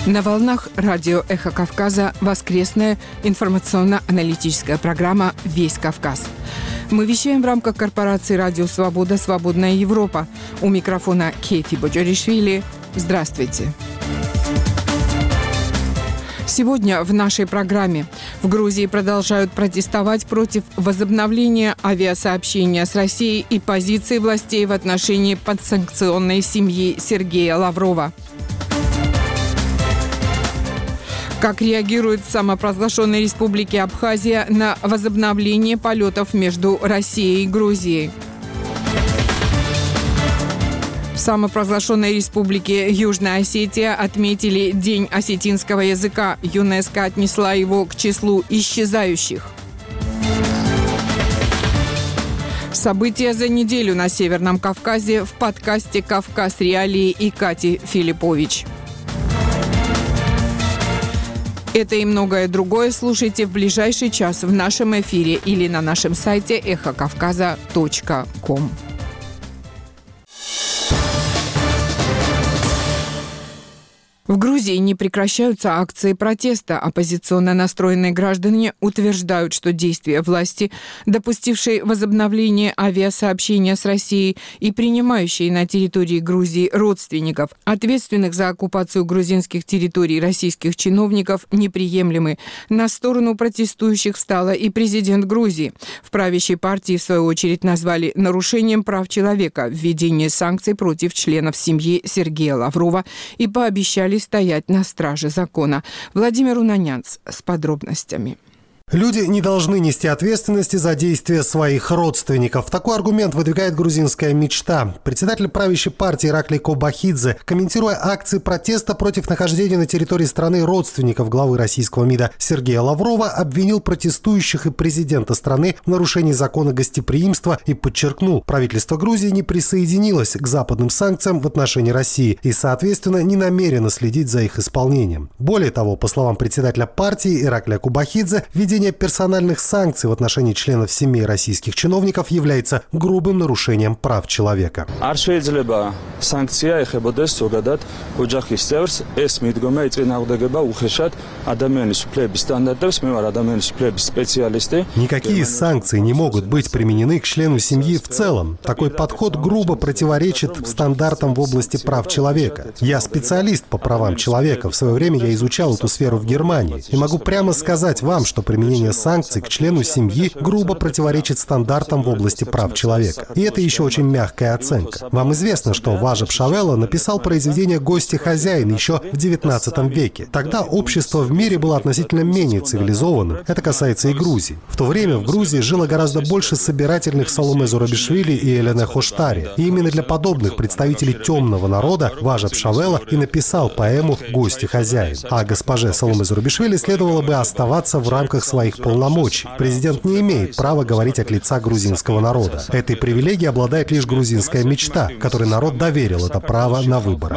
На волнах радио «Эхо Кавказа» воскресная информационно-аналитическая программа «Весь Кавказ». Мы вещаем в рамках корпорации «Радио Свобода. Свободная Европа». У микрофона Кейти Боджоришвили. Здравствуйте. Сегодня в нашей программе в Грузии продолжают протестовать против возобновления авиасообщения с Россией и позиции властей в отношении подсанкционной семьи Сергея Лаврова. Как реагирует в самопровозглашенной республике Абхазия на возобновление полетов между Россией и Грузией? В самопровозглашенной республике Южная Осетия отметили День осетинского языка. ЮНЕСКО отнесла его к числу исчезающих. События за неделю на Северном Кавказе в подкасте «Кавказ. Реалии» и Кати Филиппович. Это и многое другое слушайте в ближайший час в нашем эфире или на нашем сайте эхокавказа.ком. В Грузии не прекращаются акции протеста. Оппозиционно настроенные граждане утверждают, что действия власти, допустившие возобновление авиасообщения с Россией и принимающие на территории Грузии родственников, ответственных за оккупацию грузинских территорий российских чиновников, неприемлемы. На сторону протестующих встала и президент Грузии. В правящей партии, в свою очередь, назвали нарушением прав человека введение санкций против членов семьи Сергея Лаврова и пообещали стоять на страже закона. Владимир Унанянц с подробностями. Люди не должны нести ответственности за действия своих родственников. Такой аргумент выдвигает грузинская мечта. Председатель правящей партии Ираклий Кобахидзе, комментируя акции протеста против нахождения на территории страны родственников главы российского МИДа Сергея Лаврова, обвинил протестующих и президента страны в нарушении закона гостеприимства и подчеркнул, правительство Грузии не присоединилось к западным санкциям в отношении России и, соответственно, не намерено следить за их исполнением. Более того, по словам председателя партии Ираклия Кобахидзе, введение персональных санкций в отношении членов семей российских чиновников является грубым нарушением прав человека. Никакие санкции не могут быть применены к члену семьи в целом. Такой подход грубо противоречит стандартам в области прав человека. Я специалист по правам человека. В свое время я изучал эту сферу в Германии. И могу прямо сказать вам, что применение санкций к члену семьи грубо противоречит стандартам в области прав человека. И это еще очень мягкая оценка. Вам известно, что Важеп Шавелла написал произведение «Гость и хозяин» еще в XIX веке. Тогда общество в мире было относительно менее цивилизованным. Это касается и Грузии. В то время в Грузии жило гораздо больше собирательных Саломе Зурабишвили и Элене Хоштари. И именно для подобных представителей темного народа Важеп Шавелла и написал поэму «Гость и хозяин». А госпоже Саломе Зурабишвили следовало бы оставаться в рамках своих полномочий. Президент не имеет права говорить от лица грузинского народа. Этой привилегией обладает лишь грузинская мечта, которой народ доверил это право на выборы.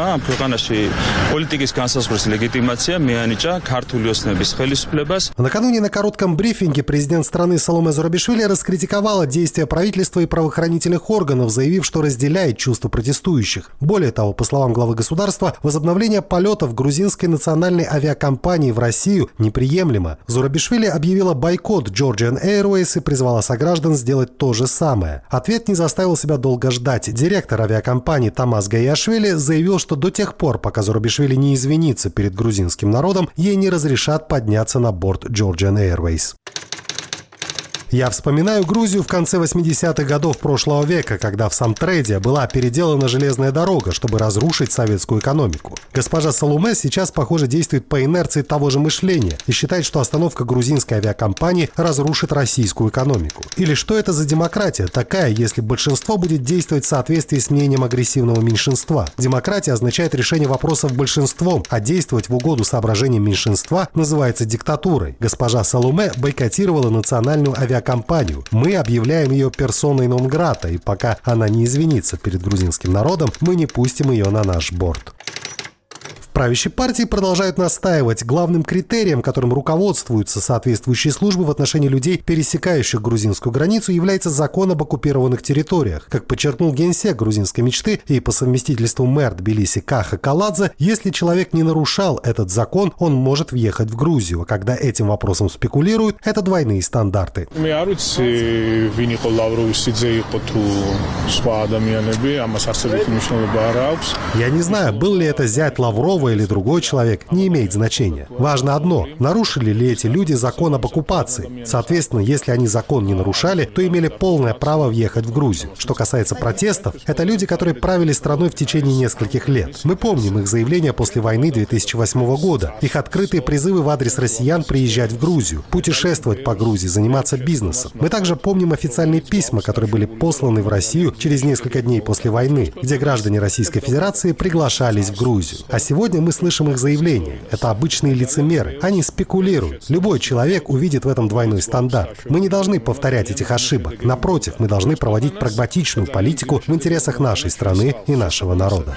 Накануне на коротком брифинге президент страны Саломе Зурабишвили раскритиковала действия правительства и правоохранительных органов, заявив, что разделяет чувства протестующих. Более того, по словам главы государства, возобновление полетов грузинской национальной авиакомпании в Россию неприемлемо. Зурабишвили объявила бойкот Georgian Airways и призвала сограждан сделать то же самое. Ответ не заставил себя долго ждать. Директор авиакомпании Тамас Гаяшвили заявил, что до тех пор, пока Зурабишвили не извинится перед грузинским народом, ей не разрешат подняться на борт Georgian Airways. Я вспоминаю Грузию в конце 80-х годов прошлого века, когда в Самтреде была переделана железная дорога, чтобы разрушить советскую экономику. Госпожа Салуме сейчас, похоже, действует по инерции того же мышления и считает, что остановка грузинской авиакомпании разрушит российскую экономику. Или что это за демократия такая, если большинство будет действовать в соответствии с мнением агрессивного меньшинства? Демократия означает решение вопросов большинством, а действовать в угоду соображениям меньшинства называется диктатурой. Госпожа Салуме бойкотировала национальную авиакомпанию. Мы объявляем ее персоной нон-грата, и пока она не извинится перед грузинским народом, мы не пустим ее на наш борт. Правящей партии продолжают настаивать. Главным критерием, которым руководствуются соответствующие службы в отношении людей, пересекающих грузинскую границу, является закон об оккупированных территориях. Как подчеркнул генсек грузинской мечты и по совместительству мэр Тбилиси Каха Каладзе, если человек не нарушал этот закон, он может въехать в Грузию. А когда этим вопросом спекулируют, это двойные стандарты. Я не знаю, был ли это зять Лаврова или другой человек, не имеет значения. Важно одно – нарушили ли эти люди закон об оккупации. Соответственно, если они закон не нарушали, то имели полное право въехать в Грузию. Что касается протестов, это люди, которые правили страной в течение нескольких лет. Мы помним их заявления после войны 2008 года, их открытые призывы в адрес россиян приезжать в Грузию, путешествовать по Грузии, заниматься бизнесом. Мы также помним официальные письма, которые были посланы в Россию через несколько дней после войны, где граждане Российской Федерации приглашались в Грузию. А сегодня мы слышим их заявления. Это обычные лицемеры. Они спекулируют. Любой человек увидит в этом двойной стандарт. Мы не должны повторять этих ошибок. Напротив, мы должны проводить прагматичную политику в интересах нашей страны и нашего народа.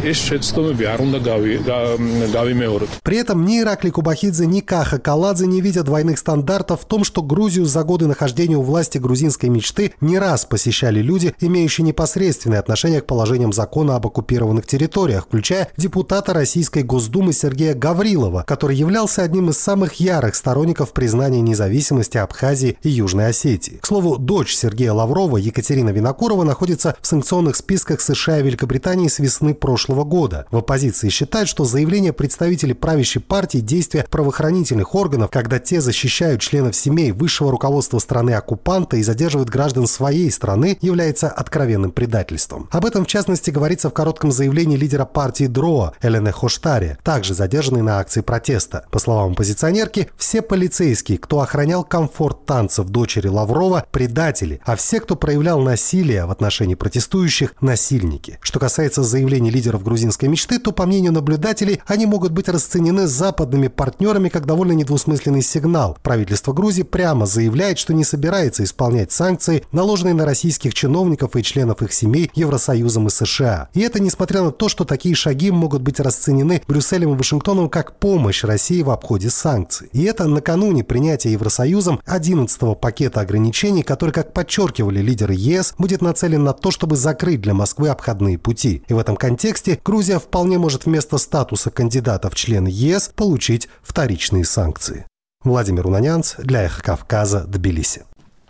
При этом ни Иракли Кубахидзе, ни Каха Каладзе не видят двойных стандартов в том, что Грузию за годы нахождения у власти грузинской мечты не раз посещали люди, имеющие непосредственное отношение к положениям закона об оккупированных территориях, включая депутата Российской Госдумы Сергея Гаврилова, который являлся одним из самых ярых сторонников признания независимости Абхазии и Южной Осетии. К слову, дочь Сергея Лаврова, Екатерина Винокурова, находится в санкционных списках США и Великобритании с весны прошлого года. В оппозиции считают, что заявление представителей правящей партии, действия правоохранительных органов, когда те защищают членов семей высшего руководства страны-оккупанта и задерживают граждан своей страны, является откровенным предательством. Об этом, в частности, говорится в коротком заявлении лидера партии ДРОА Элене Хоштаре, также задержанной на акции протеста. По словам оппозиционерки, все полицейские, кто охранял комфорт танцев дочери Лаврова, предатели, а все, кто проявлял насилие в отношении протестующих, насильники. Что касается заявлений лидеров грузинской мечты, то, по мнению наблюдателей, они могут быть расценены западными партнерами как довольно недвусмысленный сигнал. Правительство Грузии прямо заявляет, что не собирается исполнять санкции, наложенные на российских чиновников и членов их семей Евросоюзом и США. И это несмотря на то, что такие шаги могут быть расценены Брюсселем и Вашингтоном как помощь России в обходе санкций. И это накануне принятия Евросоюзом 11-го пакета ограничений, который, как подчеркивали лидеры ЕС, будет нацелен на то, чтобы закрыть для Москвы обходные пути. И в этом контексте Грузия вполне может вместо статуса кандидата в члены ЕС получить вторичные санкции. Владимир Унанянц для Эхо Кавказа, Тбилиси.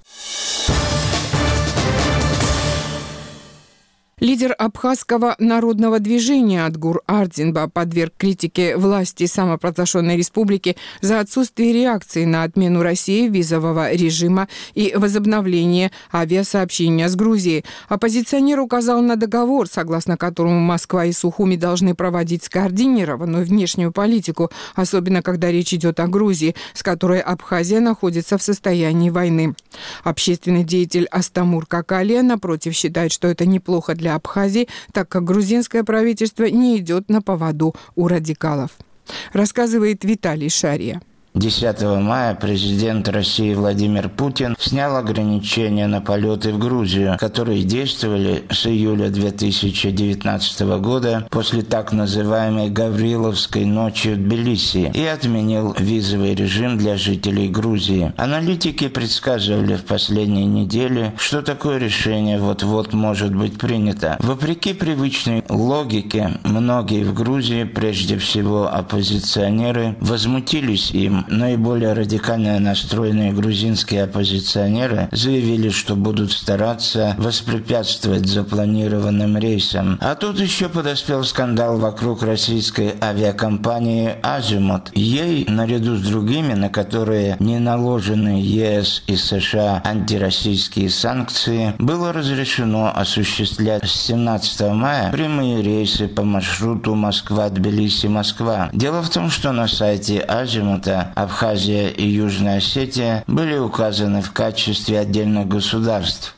Лидер абхазского народного движения Адгур Ардинба подверг критике власти самопровозглашенной республики за отсутствие реакции на отмену России визового режима и возобновление авиасообщения с Грузией. Оппозиционер указал на договор, согласно которому Москва и Сухуми должны проводить скоординированную внешнюю политику, особенно когда речь идет о Грузии, с которой Абхазия находится в состоянии войны. Общественный деятель Астамур Какалия, напротив, считает, что это неплохо для Абхазии, так как грузинское правительство не идет на поводу у радикалов. Рассказывает Виталий Шария. 10 мая президент России Владимир Путин снял ограничения на полеты в Грузию, которые действовали с июля 2019 года после так называемой Гавриловской ночи в Тбилиси и отменил визовый режим для жителей Грузии. Аналитики предсказывали в последние недели, что такое решение вот-вот может быть принято. Вопреки привычной логике, многие в Грузии, прежде всего оппозиционеры, возмутились им. Наиболее радикально настроенные грузинские оппозиционеры заявили, что будут стараться воспрепятствовать запланированным рейсам. А тут еще подоспел скандал вокруг российской авиакомпании «Азимут». Ей, наряду с другими, на которые не наложены ЕС и США антироссийские санкции, было разрешено осуществлять с 17 мая прямые рейсы по маршруту Москва-Тбилиси-Москва. Дело в том, что на сайте «Азимута» Абхазия и Южная Осетия были указаны в качестве отдельных государств.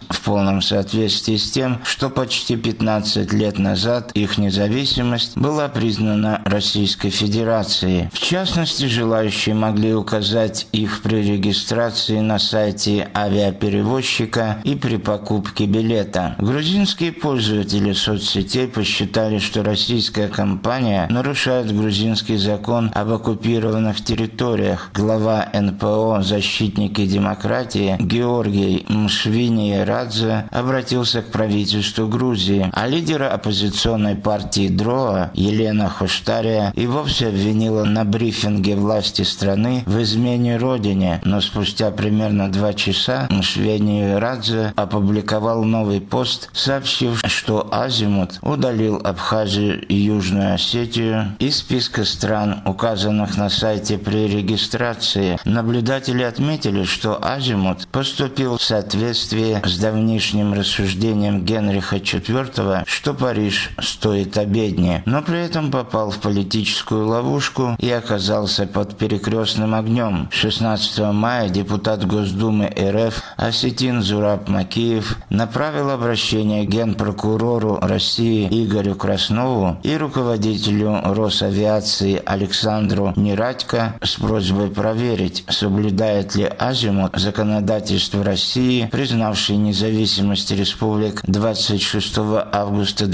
в полном соответствии с тем, что почти 15 лет назад их независимость была признана Российской Федерацией. В частности, желающие могли указать их при регистрации на сайте авиаперевозчика и при покупке билета. Грузинские пользователи соцсетей посчитали, что российская компания нарушает грузинский закон об оккупированных территориях. Глава НПО «Защитники демократии» Георгий Мшвини-Радзе обратился к правительству Грузии, а лидера оппозиционной партии ДРОА Елена Хоштария и вовсе обвинила на брифинге власти страны в измене родине, но спустя примерно 2 часа Мшвини-Радзе опубликовал новый пост, сообщив, что Азимут удалил Абхазию и Южную Осетию из списка стран, указанных на сайте при регистрации. Наблюдатели отметили, что Азимут поступил в соответствии с давнишним рассуждением Генриха IV, что Париж стоит обедни, но при этом попал в политическую ловушку и оказался под перекрестным огнем. 16 мая депутат Госдумы РФ Осетин Зураб Макеев направил обращение генпрокурору России Игорю Краснову и руководителю Росавиации Александру Нерадько с просьбой проверить, соблюдает ли Азимут законодательство России, признавший независимость республик 26 августа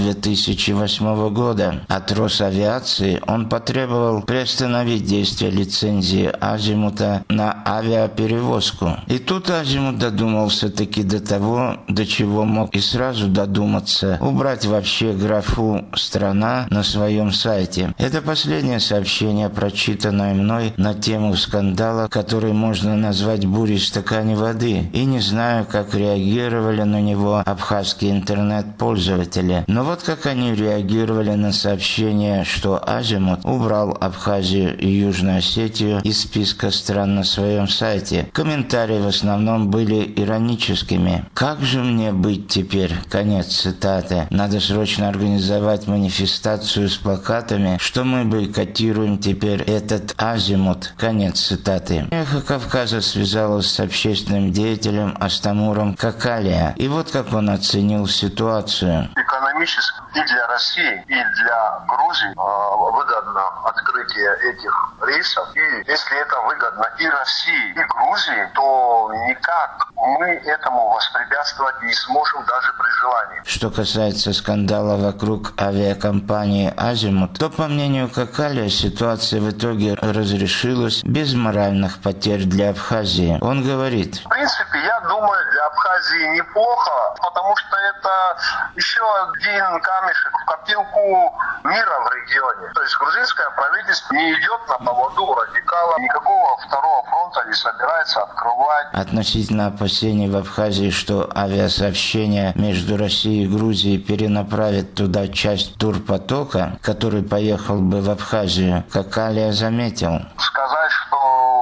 2008 года. От Росавиации он потребовал приостановить действие лицензии Азимута на авиаперевозку. И тут Азимут додумался таки до того, до чего мог и сразу додуматься – убрать вообще графу «Страна» на своем сайте. Это последнее сообщение, прочитанное мной на тему скандала, который можно назвать бурей в стакане воды, и не знаю, как реагировали на него абхазские интернет-пользователи. Но вот как они реагировали на сообщение, что Азимут убрал Абхазию и Южную Осетию из списка стран на своем сайте. Комментарии в основном были ироническими. «Как же мне быть теперь?» Конец цитаты. «Надо срочно организовать манифестацию с плакатами, что мы бойкотируем теперь этот Азимут». Конец цитаты. «Эхо Кавказа» связалось с общественным деятелем Астамуром Какалия. И вот как он оценил ситуацию. Экономически и для России, и для Грузии выгодно открытие этих рейсов. И если это выгодно и России, и Грузии, то никак мы этому воспрепятствовать не сможем даже при желании. Что касается скандала вокруг авиакомпании «Азимут», то, по мнению Какалия, ситуация в итоге разрешилась без моральных потерь для Абхазии. Он говорит: в принципе, я думаю, для Абхазии неплохо, потому что это еще один камешек в копилку мира в регионе. То есть грузинское правительство не идет на поводу радикалов, никакого второго фронта не собирается открывать. Относительно опасений в Абхазии, что авиасообщение между Россией и Грузией перенаправит туда часть турпотока, который поехал бы в Абхазию, Какалия заметил: сказать, что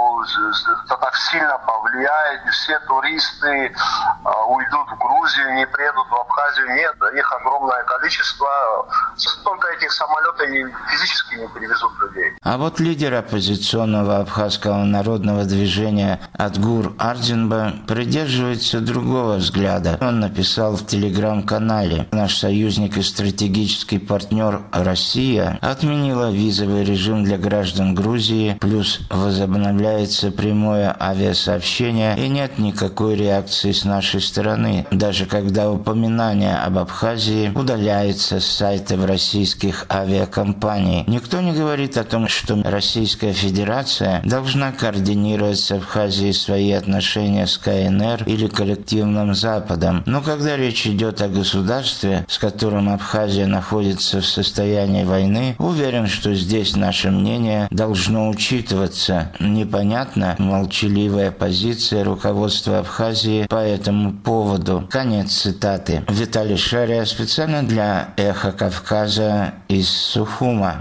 это так сильно повлияет, все туристы уйдут в Грузию, не приедут в Абхазию, нет, их огромное количество, столько этих самолетов физически не перевезут людей. А вот лидер оппозиционного абхазского народного движения Атгур Ардинба придерживается другого взгляда. Он написал в телеграм-канале: «Наш союзник и стратегический партнер Россия отменила визовый режим для граждан Грузии, плюс возобновляется прямое авиасообщение, и нет никакой реакции с нашей стороны, даже когда упоминание об Абхазии удаляется с сайтов российских авиакомпаний. Никто не говорит о том, что Российская Федерация должна координировать с Абхазией свои отношения с КНР или коллективным Западом. Но когда речь идет о государстве, с которым Абхазия находится в состоянии войны, уверен, что здесь наше мнение должно учитываться. Непонятно молчаливая позиция руководства Абхазии по этому поводу». Конец цитаты. Виталий Шария специально для «Эхо Кавказа» из Сухума.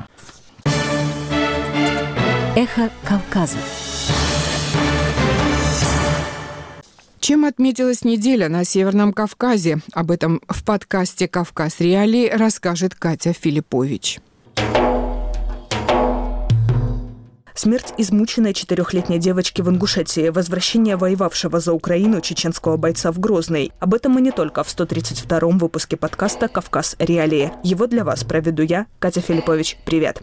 «Эхо Кавказа». Чем отметилась неделя на Северном Кавказе? Об этом в подкасте «Кавказ Реалии» расскажет Катя Филиппович. Смерть измученной 4-летней девочки в Ингушетии, возвращение воевавшего за Украину чеченского бойца в Грозный. Об этом мы не только в 132-м выпуске подкаста «Кавказ. Реалии». Его для вас проведу я, Катя Филиппович. Привет!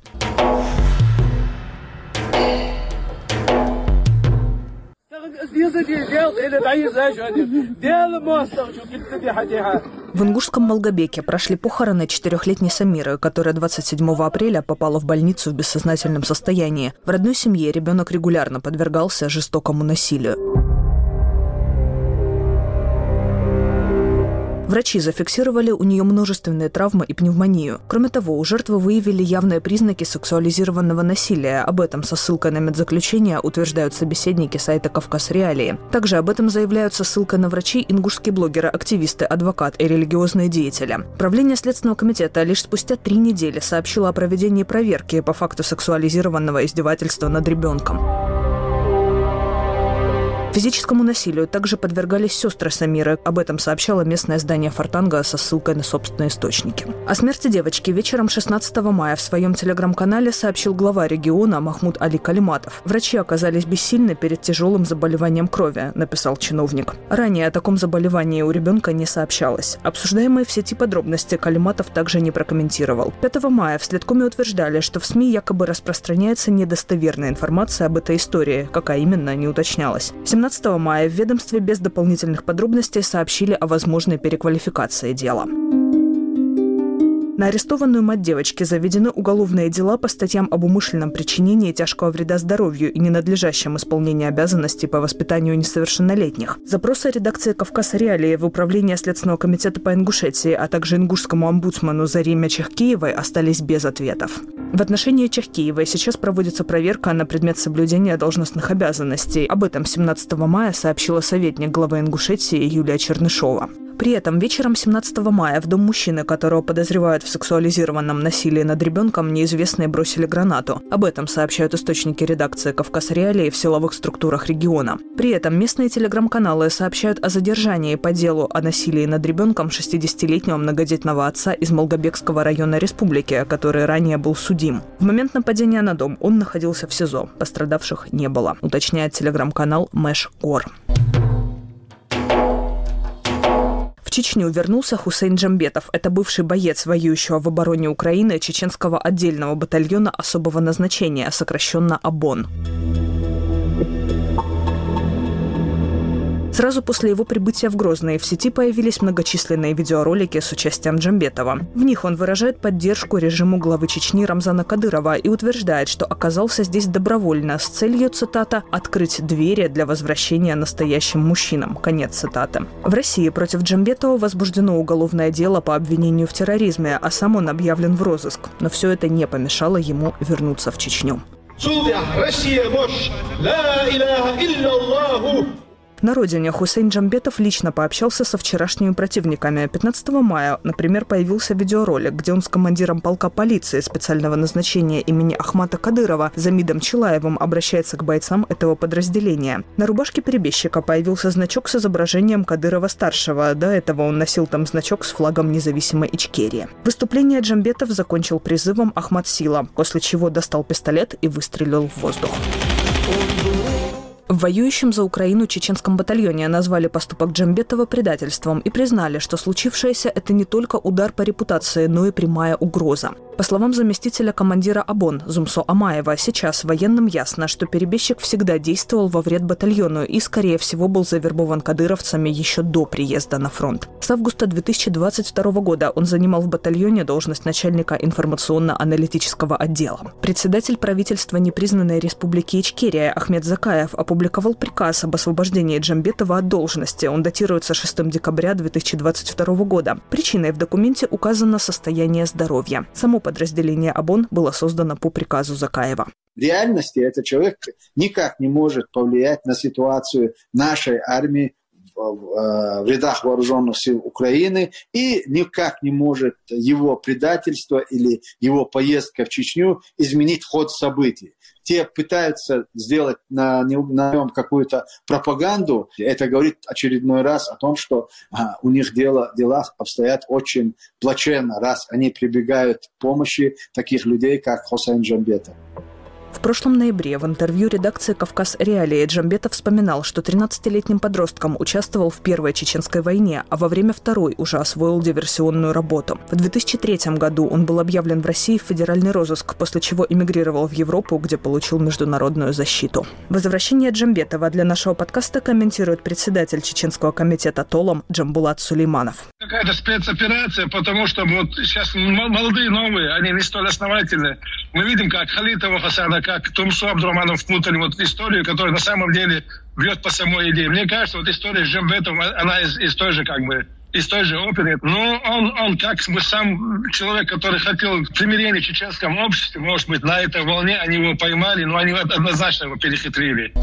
В ингушском Малгобеке прошли похороны 4-летней Самиры, которая 27 апреля попала в больницу в бессознательном состоянии. В родной семье ребенок регулярно подвергался жестокому насилию. Врачи зафиксировали у нее множественные травмы и пневмонию. Кроме того, у жертвы выявили явные признаки сексуализированного насилия. Об этом со ссылкой на медзаключение утверждают собеседники сайта «Кавказ. Реалии». Также об этом заявляют со ссылкой на врачей ингушские блогеры, активисты, адвокат и религиозные деятели. Правление Следственного комитета лишь спустя 3 недели сообщило о проведении проверки по факту сексуализированного издевательства над ребенком. Физическому насилию также подвергались сестры Самиры. Об этом сообщало местное издание «Фортанга» со ссылкой на собственные источники. О смерти девочки вечером 16 мая в своем телеграм-канале сообщил глава региона Махмуд Али Калиматов. Врачи оказались бессильны перед тяжелым заболеванием крови, написал чиновник. Ранее о таком заболевании у ребенка не сообщалось. Обсуждаемые в сети подробности Калиматов также не прокомментировал. 5 мая в Следкоме утверждали, что в СМИ якобы распространяется недостоверная информация об этой истории. Какая именно, не уточнялось. 17 мая в ведомстве без дополнительных подробностей сообщили о возможной переквалификации дела. На арестованную мать девочки заведены уголовные дела по статьям об умышленном причинении тяжкого вреда здоровью и ненадлежащем исполнении обязанностей по воспитанию несовершеннолетних. Запросы редакции «Кавказ. Реалии» в Управление Следственного комитета по Ингушетии, а также ингушскому омбудсману Зариме Чехкиевой остались без ответов. В отношении Чехкиевой сейчас проводится проверка на предмет соблюдения должностных обязанностей. Об этом 17 мая сообщила советник главы Ингушетии Юлия Чернышова. При этом вечером 17 мая в дом мужчины, которого подозревают в сексуализированном насилии над ребенком, неизвестные бросили гранату. Об этом сообщают источники редакции «Кавказ. Реалии» в силовых структурах региона. При этом местные телеграм-каналы сообщают о задержании по делу о насилии над ребенком 60-летнего многодетного отца из Малгобекского района республики, который ранее был судим. В момент нападения на дом он находился в СИЗО. Пострадавших не было, уточняет телеграм-канал Мэш-Кор. В Чечню вернулся Хусейн Джамбетов. Это бывший боец, воюющего в обороне Украины чеченского отдельного батальона особого назначения, сокращенно ОБОН. Сразу после его прибытия в Грозный в сети появились многочисленные видеоролики с участием Джамбетова. В них он выражает поддержку режиму главы Чечни Рамзана Кадырова и утверждает, что оказался здесь добровольно с целью, цитата, «открыть двери для возвращения настоящим мужчинам». Конец цитаты. В России против Джамбетова возбуждено уголовное дело по обвинению в терроризме, а сам он объявлен в розыск. Но все это не помешало ему вернуться в Чечню. Россия, мощь! Ла иляха илля Аллаху! На родине Хусейн Джамбетов лично пообщался со вчерашними противниками. 15 мая, например, появился видеоролик, где он с командиром полка полиции специального назначения имени Ахмата Кадырова Замидом Чилаевым обращается к бойцам этого подразделения. На рубашке перебежчика появился значок с изображением Кадырова-старшего. До этого он носил там значок с флагом независимой Ичкерии. Выступление Джамбетов закончил призывом «Ахмат Сила», после чего достал пистолет и выстрелил в воздух. В воюющем за Украину чеченском батальоне назвали поступок Джамбетова предательством и признали, что случившееся – это не только удар по репутации, но и прямая угроза. По словам заместителя командира ОБОН Зумсо Амаева, сейчас военным ясно, что перебежчик всегда действовал во вред батальону и, скорее всего, был завербован кадыровцами еще до приезда на фронт. С августа 2022 года он занимал в батальоне должность начальника информационно-аналитического отдела. Председатель правительства непризнанной республики Ичкерия Ахмед Закаев опубликовал приказ об освобождении Джамбетова от должности. Он датируется 6 декабря 2022 года. Причиной в документе указано состояние здоровья. Само подразделение ОБОН было создано по приказу Закаева. В реальности этот человек никак не может повлиять на ситуацию нашей армии в рядах вооруженных сил Украины, и никак не может его предательство или его поездка в Чечню изменить ход событий. Те пытаются сделать на нем какую-то пропаганду. Это говорит очередной раз о том, что у них дела обстоят очень плачевно, раз они прибегают к помощи таких людей, как Хусейн Джамбетов. В прошлом ноябре в интервью редакции «Кавказ Реалии» Джамбетов вспоминал, что 13-летним подростком участвовал в Первой Чеченской войне, а во время Второй уже освоил диверсионную работу. В 2003 году он был объявлен в России в федеральный розыск, после чего эмигрировал в Европу, где получил международную защиту. Возвращение Джамбетова для нашего подкаста комментирует председатель Чеченского комитета Толом Джамбулат Сулейманов. Какая-то спецоперация, потому что вот сейчас молодые, новые, они не столь основательны. Мы видим, как Халитова Хасана, как Тумсу Абдурахманов впутали вот историю, которая на самом деле бьет по самой идее. Мне кажется, вот история с Джамбетовым, она из той же из той же оперы. Но он как бы сам человек, который хотел примирения в чеченском обществе, может быть, на этой волне они его поймали, но они однозначно его перехитрили.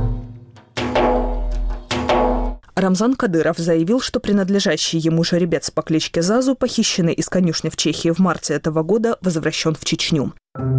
Рамзан Кадыров заявил, что принадлежащий ему жеребец по кличке Зазу, похищенный из конюшни в Чехии в марте этого года, возвращен в Чечню.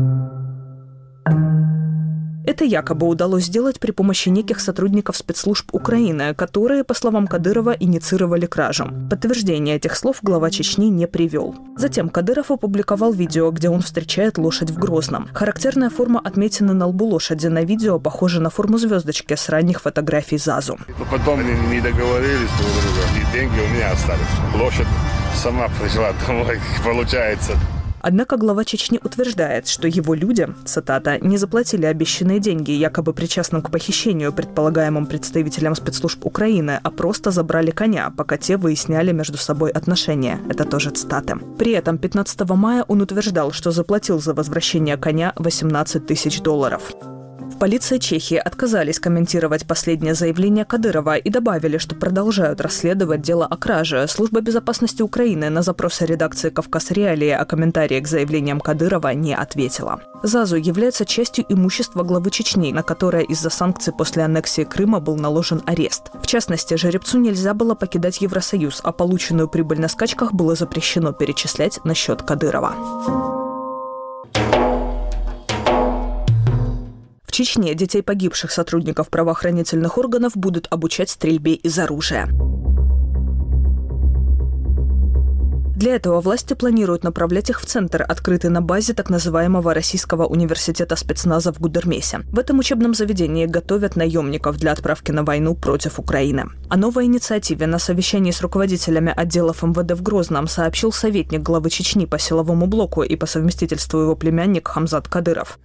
Это якобы удалось сделать при помощи неких сотрудников спецслужб Украины, которые, по словам Кадырова, инициировали кражу. Подтверждение этих слов глава Чечни не привел. Затем Кадыров опубликовал видео, где он встречает лошадь в Грозном. Характерная форма отметины на лбу лошади на видео похожа на форму звездочки с ранних фотографий Зазу. Потом не договорились друг друга, и деньги у меня остались. Лошадь сама пришла домой, получается. Однако глава Чечни утверждает, что его люди, цитата, не заплатили обещанные деньги, якобы причастным к похищению предполагаемым представителям спецслужб Украины, а просто забрали коня, пока те выясняли между собой отношения. Это тоже цитаты. При этом 15 мая он утверждал, что заплатил за возвращение коня $18 тысяч. В полиции Чехии отказались комментировать последнее заявление Кадырова и добавили, что продолжают расследовать дело о краже. Служба безопасности Украины на запросы редакции «Кавказ Реалии» о комментарии к заявлениям Кадырова не ответила. Зазу является частью имущества главы Чечни, на которое из-за санкций после аннексии Крыма был наложен арест. В частности, жеребцу нельзя было покидать Евросоюз, а полученную прибыль на скачках было запрещено перечислять на счет Кадырова. В Чечне детей погибших сотрудников правоохранительных органов будут обучать стрельбе из оружия. Для этого власти планируют направлять их в центр, открытый на базе так называемого Российского университета спецназа в Гудермесе. В этом учебном заведении готовят наемников для отправки на войну против Украины. О новой инициативе на совещании с руководителями отделов МВД в Грозном сообщил советник главы Чечни по силовому блоку и по совместительству его племянник Хамзат Кадыров.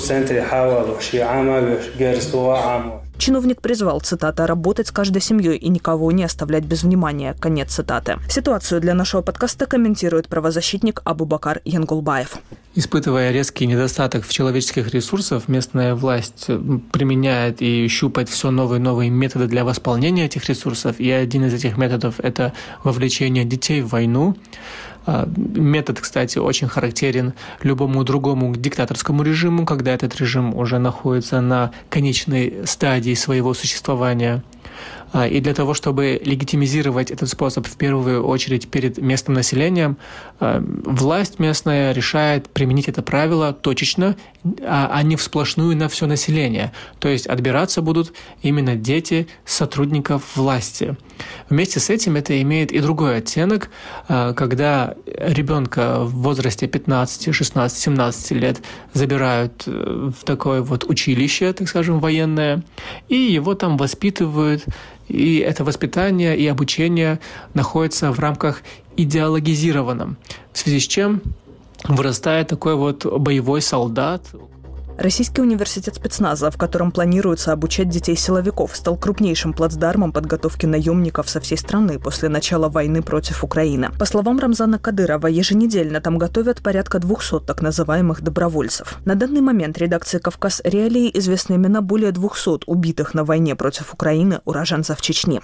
Чиновник призвал, цитата, «работать с каждой семьей и никого не оставлять без внимания». Конец цитаты. Ситуацию для нашего подкаста комментирует правозащитник Абубакар Янгулбаев. Испытывая резкий недостаток в человеческих ресурсах, местная власть применяет и щупает все новые и новые методы для восполнения этих ресурсов. И один из этих методов – это вовлечение детей в войну. Метод, кстати, очень характерен любому другому диктаторскому режиму, когда этот режим уже находится на конечной стадии своего существования. И для того, чтобы легитимизировать этот способ в первую очередь перед местным населением, власть местная решает применить это правило точечно, а не всплошную на все население. То есть отбираться будут именно дети сотрудников власти. Вместе с этим это имеет и другой оттенок, когда ребенка в возрасте 15, 16, 17 лет забирают в такое вот училище, так скажем, военное, и его там воспитывают. И это воспитание и обучение находится в рамках идеологизированном, в связи с чем вырастает такой вот боевой солдат. Российский университет спецназа, в котором планируется обучать детей силовиков, стал крупнейшим плацдармом подготовки наемников со всей страны после начала войны против Украины. По словам Рамзана Кадырова, еженедельно там готовят порядка 200 так называемых добровольцев. На данный момент редакции «Кавказ Реалии» известны имена более 200 убитых на войне против Украины уроженцев Чечни.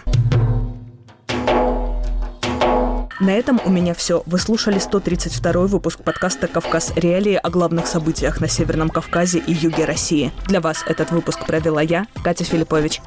На этом у меня все. Вы слушали 132-й выпуск подкаста «Кавказ Реалии» о главных событиях на Северном Кавказе и юге России. Для вас этот выпуск провела я, Катя Филиппович.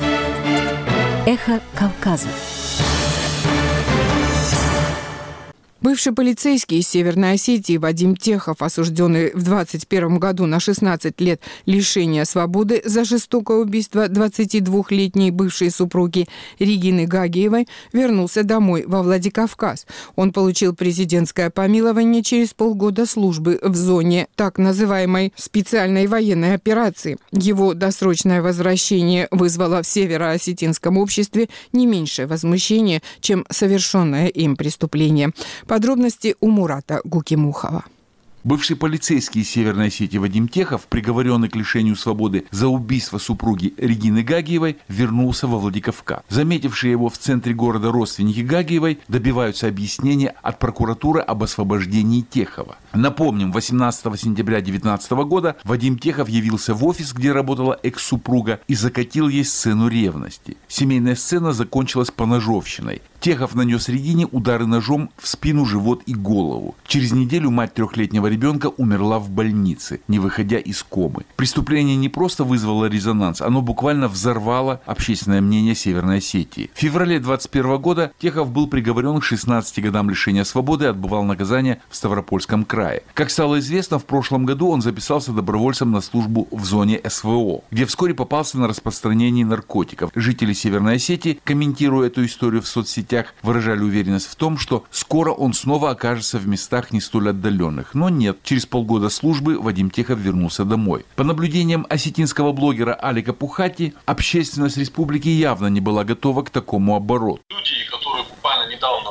Эхо Кавказа. Бывший полицейский из Северной Осетии Вадим Техов, осужденный в 2021 году на 16 лет лишения свободы за жестокое убийство 22-летней бывшей супруги Регины Гагиевой, вернулся домой во Владикавказ. Он получил президентское помилование через полгода службы в зоне так называемой специальной военной операции. Его досрочное возвращение вызвало в североосетинском обществе не меньшее возмущение, чем совершенное им преступление. Подробности у Мурата Гукимухова. Бывший полицейский из Северной Осетии Вадим Техов, приговоренный к лишению свободы за убийство супруги Регины Гагиевой, вернулся во Владикавказ. Заметившие его в центре города родственники Гагиевой добиваются объяснения от прокуратуры об освобождении Техова. Напомним, 18 сентября 2019 года Вадим Техов явился в офис, где работала экс-супруга, и закатил ей сцену ревности. Семейная сцена закончилась поножовщиной. Техов нанес Регине удары ножом в спину, живот и голову. Через неделю мать 3-летнего ребенка умерла в больнице, не выходя из комы. Преступление не просто вызвало резонанс, оно буквально взорвало общественное мнение Северной Осетии. В феврале 2021 года Техов был приговорен к 16 годам лишения свободы и отбывал наказание в Ставропольском крае. Как стало известно, в прошлом году он записался добровольцем на службу в зоне СВО, где вскоре попался на распространение наркотиков. Жители Северной Осетии, комментируя эту историю в соцсетях, выражали уверенность в том, что скоро он снова окажется в местах не столь отдаленных. Но нет, через полгода службы Вадим Техов вернулся домой. По наблюдениям осетинского блогера Алика Пухати, общественность республики явно не была готова к такому обороту. Люди, которые буквально недавно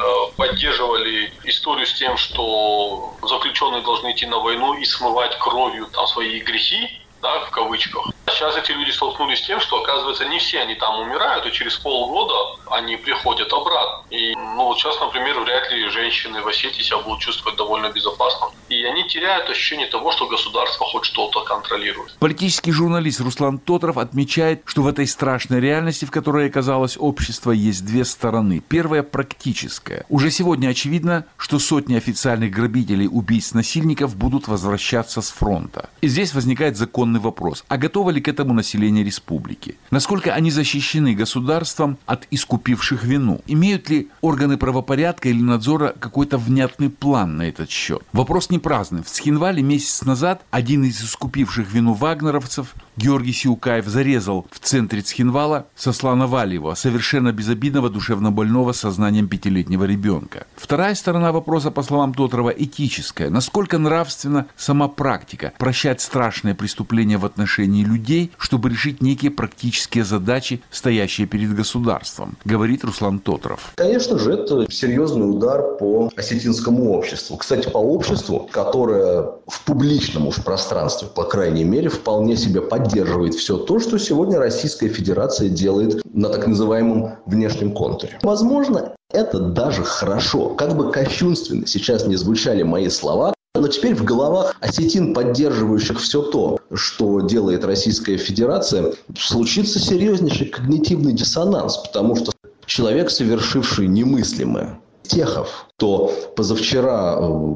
поддерживали историю с тем, что заключенные должны идти на войну и смывать кровью там свои грехи, да, в кавычках. Сейчас эти люди столкнулись с тем, что, оказывается, не все они там умирают, и через полгода они приходят обратно. И, вот сейчас, например, вряд ли женщины в Осетии себя будут чувствовать довольно безопасно. И они теряют ощущение того, что государство хоть что-то контролирует. Политический журналист Руслан Тотров отмечает, что в этой страшной реальности, в которой оказалось общество, есть две стороны. Первая – практическая. Уже сегодня очевидно, что сотни официальных грабителей, убийц, насильников будут возвращаться с фронта. И здесь возникает законный вопрос. А готово ли к этому население республики? Насколько они защищены государством от искупивших вину? Имеют ли органы правопорядка или надзора какой-то внятный план на этот счет? Вопрос не праздный. В Цхинвале месяц назад один из искупивших вину вагнеровцев, Георгий Сиукаев, зарезал в центре Цхинвала Сослана Валиева, совершенно безобидного душевнобольного с сознанием 5-летнего ребенка. Вторая сторона вопроса, по словам Тотрова, этическая. Насколько нравственна сама практика прощать страшные преступления в отношении людей, чтобы решить некие практические задачи, стоящие перед государством, говорит Руслан Тотров. Конечно же, это серьезный удар по осетинскому обществу. Кстати, по обществу, которое в публичном уж пространстве, по крайней мере, вполне себе поддерживает все то, что сегодня Российская Федерация делает на так называемом внешнем контуре. Возможно, это даже хорошо. Как бы кощунственно сейчас не звучали мои слова, но теперь в головах осетин, поддерживающих все то, что делает Российская Федерация, случится серьезнейший когнитивный диссонанс, потому что человек, совершивший немыслимое, Техов, кто позавчера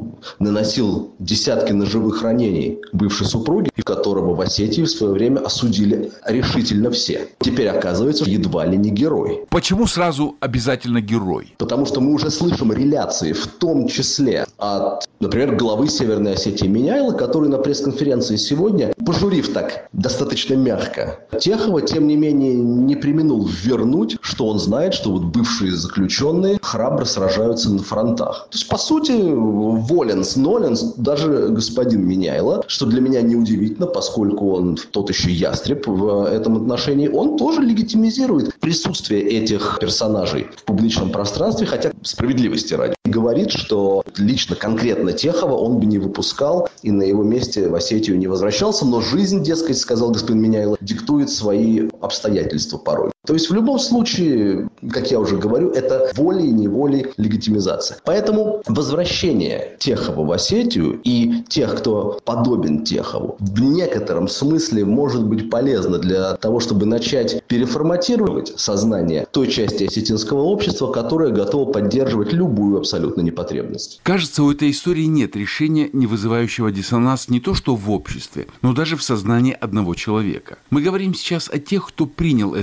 наносил десятки ножевых ранений бывшей супруге, которого в Осетии в свое время осудили решительно все. Теперь оказывается едва ли не герой. Почему сразу обязательно герой? Потому что мы уже слышим реляции, в том числе от, например, главы Северной Осетии Миняйлы, который на пресс-конференции сегодня, пожурив так достаточно мягко Техова, тем не менее не преминул вернуть, что он знает, что вот бывшие заключенные храбро сражаются на фронтах. То есть, по сути, воленс, ноленс, даже господин Миняйла, что для меня неудивительно, поскольку он тот еще ястреб в этом отношении, он тоже легитимизирует присутствие этих персонажей в публичном пространстве, хотя справедливости ради. Говорит, что лично конкретно Техова он бы не выпускал и на его месте в Осетию не возвращался, но жизнь, дескать, сказал господин Миняйла, диктует свои обстоятельства порой. То есть в любом случае, как я уже говорю, это волей-неволей легитимизация. Поэтому возвращение Техова в Осетию и тех, кто подобен Техову, в некотором смысле может быть полезно для того, чтобы начать переформатировать сознание той части осетинского общества, которая готова поддерживать любую абсолютно непотребность. Кажется, у этой истории нет решения, не вызывающего диссонанс не то что в обществе, но даже в сознании одного человека. Мы говорим сейчас о тех, кто принял эту реальность.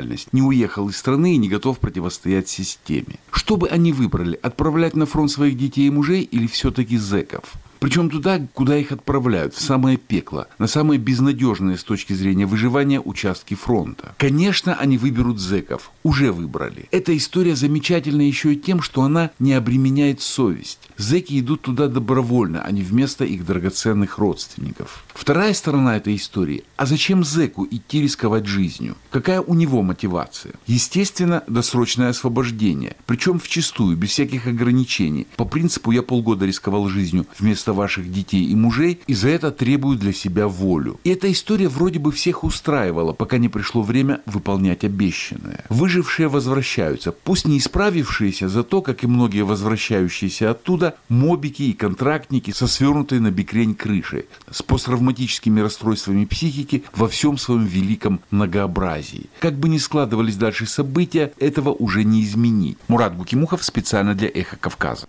лояльность, не уехал из страны и не готов противостоять системе. Что бы они выбрали, отправлять на фронт своих детей и мужей или все-таки зэков? Причем туда, куда их отправляют, в самое пекло, на самые безнадежные с точки зрения выживания участки фронта. Конечно, они выберут зэков. Уже выбрали. Эта история замечательна еще и тем, что она не обременяет совесть. Зэки идут туда добровольно, а не вместо их драгоценных родственников. Вторая сторона этой истории. А зачем зэку идти рисковать жизнью? Какая у него мотивация? Естественно, досрочное освобождение. Причем вчистую, без всяких ограничений. По принципу «я полгода рисковал жизнью вместо ваших детей и мужей, и за это требую для себя волю». И эта история вроде бы всех устраивала, пока не пришло время выполнять обещанное. Выжившие возвращаются, пусть не исправившиеся, зато, как и многие возвращающиеся оттуда, мобики и контрактники со свернутой на бекрень крышей, с посттравматическими расстройствами психики во всем своем великом многообразии. Как бы ни складывались дальше события, этого уже не изменить. Мурат Гукимухов специально для «Эхо Кавказа».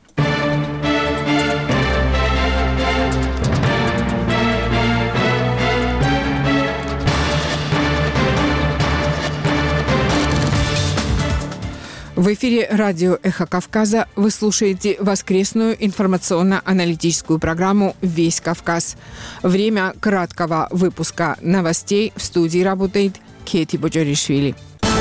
В эфире радио «Эхо Кавказа» вы слушаете воскресную информационно-аналитическую программу «Весь Кавказ». Время краткого выпуска новостей. В студии работает Кети Боджоришвили.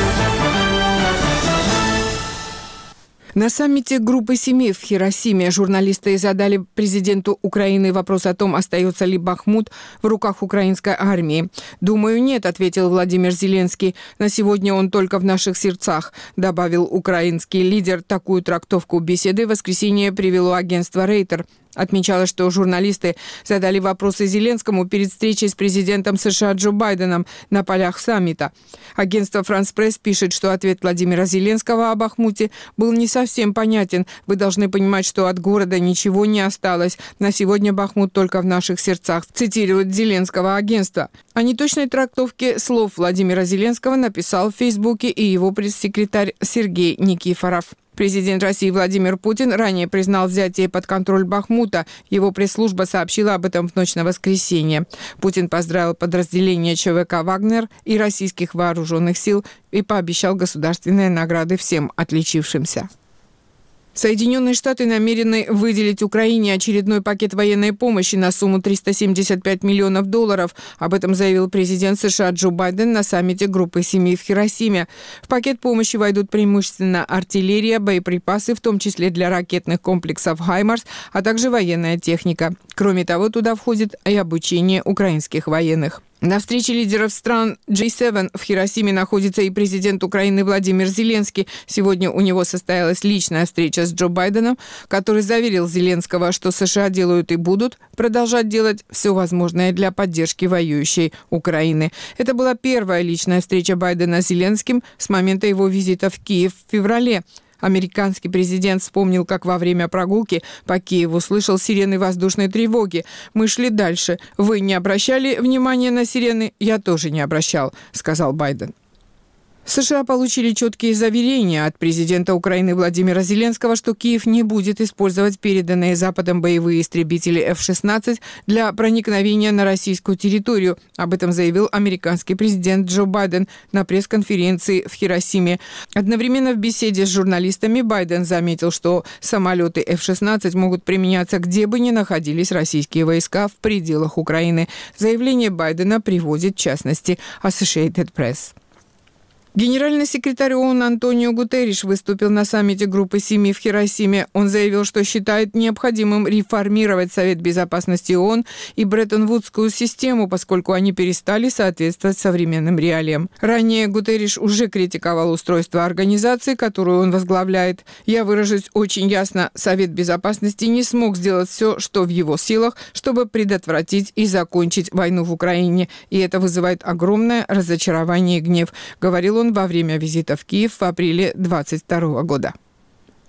На саммите Группы 7 в Хиросиме журналисты задали президенту Украины вопрос о том, остается ли Бахмут в руках украинской армии. «Думаю, нет», — ответил Владимир Зеленский. «На сегодня он только в наших сердцах», — добавил украинский лидер. Такую трактовку беседы в воскресенье привело агентство «Рейтер». Отмечалось, что журналисты задали вопросы Зеленскому перед встречей с президентом США Джо Байденом на полях саммита. Агентство «Франс Пресс» пишет, что ответ Владимира Зеленского о Бахмуте был не совсем понятен. «Вы должны понимать, что от города ничего не осталось. На сегодня Бахмут только в наших сердцах», цитирует Зеленского агентство. О неточной трактовке слов Владимира Зеленского написал в Фейсбуке и его пресс-секретарь Сергей Никифоров. Президент России Владимир Путин ранее признал взятие под контроль Бахмута. Его пресс-служба сообщила об этом в ночь на воскресенье. Путин поздравил подразделения ЧВК «Вагнер» и российских вооруженных сил и пообещал государственные награды всем отличившимся. Соединенные Штаты намерены выделить Украине очередной пакет военной помощи на сумму $375 миллионов. Об этом заявил президент США Джо Байден на саммите Группы 7 в Хиросиме. В пакет помощи войдут преимущественно артиллерия, боеприпасы, в том числе для ракетных комплексов «Хаймарс», а также военная техника. Кроме того, туда входит и обучение украинских военных. На встрече лидеров стран G7 в Хиросиме находится и президент Украины Владимир Зеленский. Сегодня у него состоялась личная встреча с Джо Байденом, который заверил Зеленского, что США делают и будут продолжать делать все возможное для поддержки воюющей Украины. Это была первая личная встреча Байдена с Зеленским с момента его визита в Киев в феврале. Американский президент вспомнил, как во время прогулки по Киеву слышал сирены воздушной тревоги. «Мы шли дальше. Вы не обращали внимания на сирены? Я тоже не обращал», — сказал Байден. США получили четкие заверения от президента Украины Владимира Зеленского, что Киев не будет использовать переданные Западом боевые истребители F-16 для проникновения на российскую территорию. Об этом заявил американский президент Джо Байден на пресс-конференции в Хиросиме. Одновременно в беседе с журналистами Байден заметил, что самолеты F-16 могут применяться где бы ни находились российские войска в пределах Украины. Заявление Байдена приводит, в частности, Associated Press. Генеральный секретарь ООН Антонио Гутерриш выступил на саммите Группы 7 в Хиросиме. Он заявил, что считает необходимым реформировать Совет Безопасности ООН и Бреттон-Вудскую систему, поскольку они перестали соответствовать современным реалиям. Ранее Гутерриш уже критиковал устройство организации, которую он возглавляет. «Я выражусь очень ясно. Совет Безопасности не смог сделать все, что в его силах, чтобы предотвратить и закончить войну в Украине. И это вызывает огромное разочарование и гнев», — говорил он во время визита в Киев в апреле 2022 года.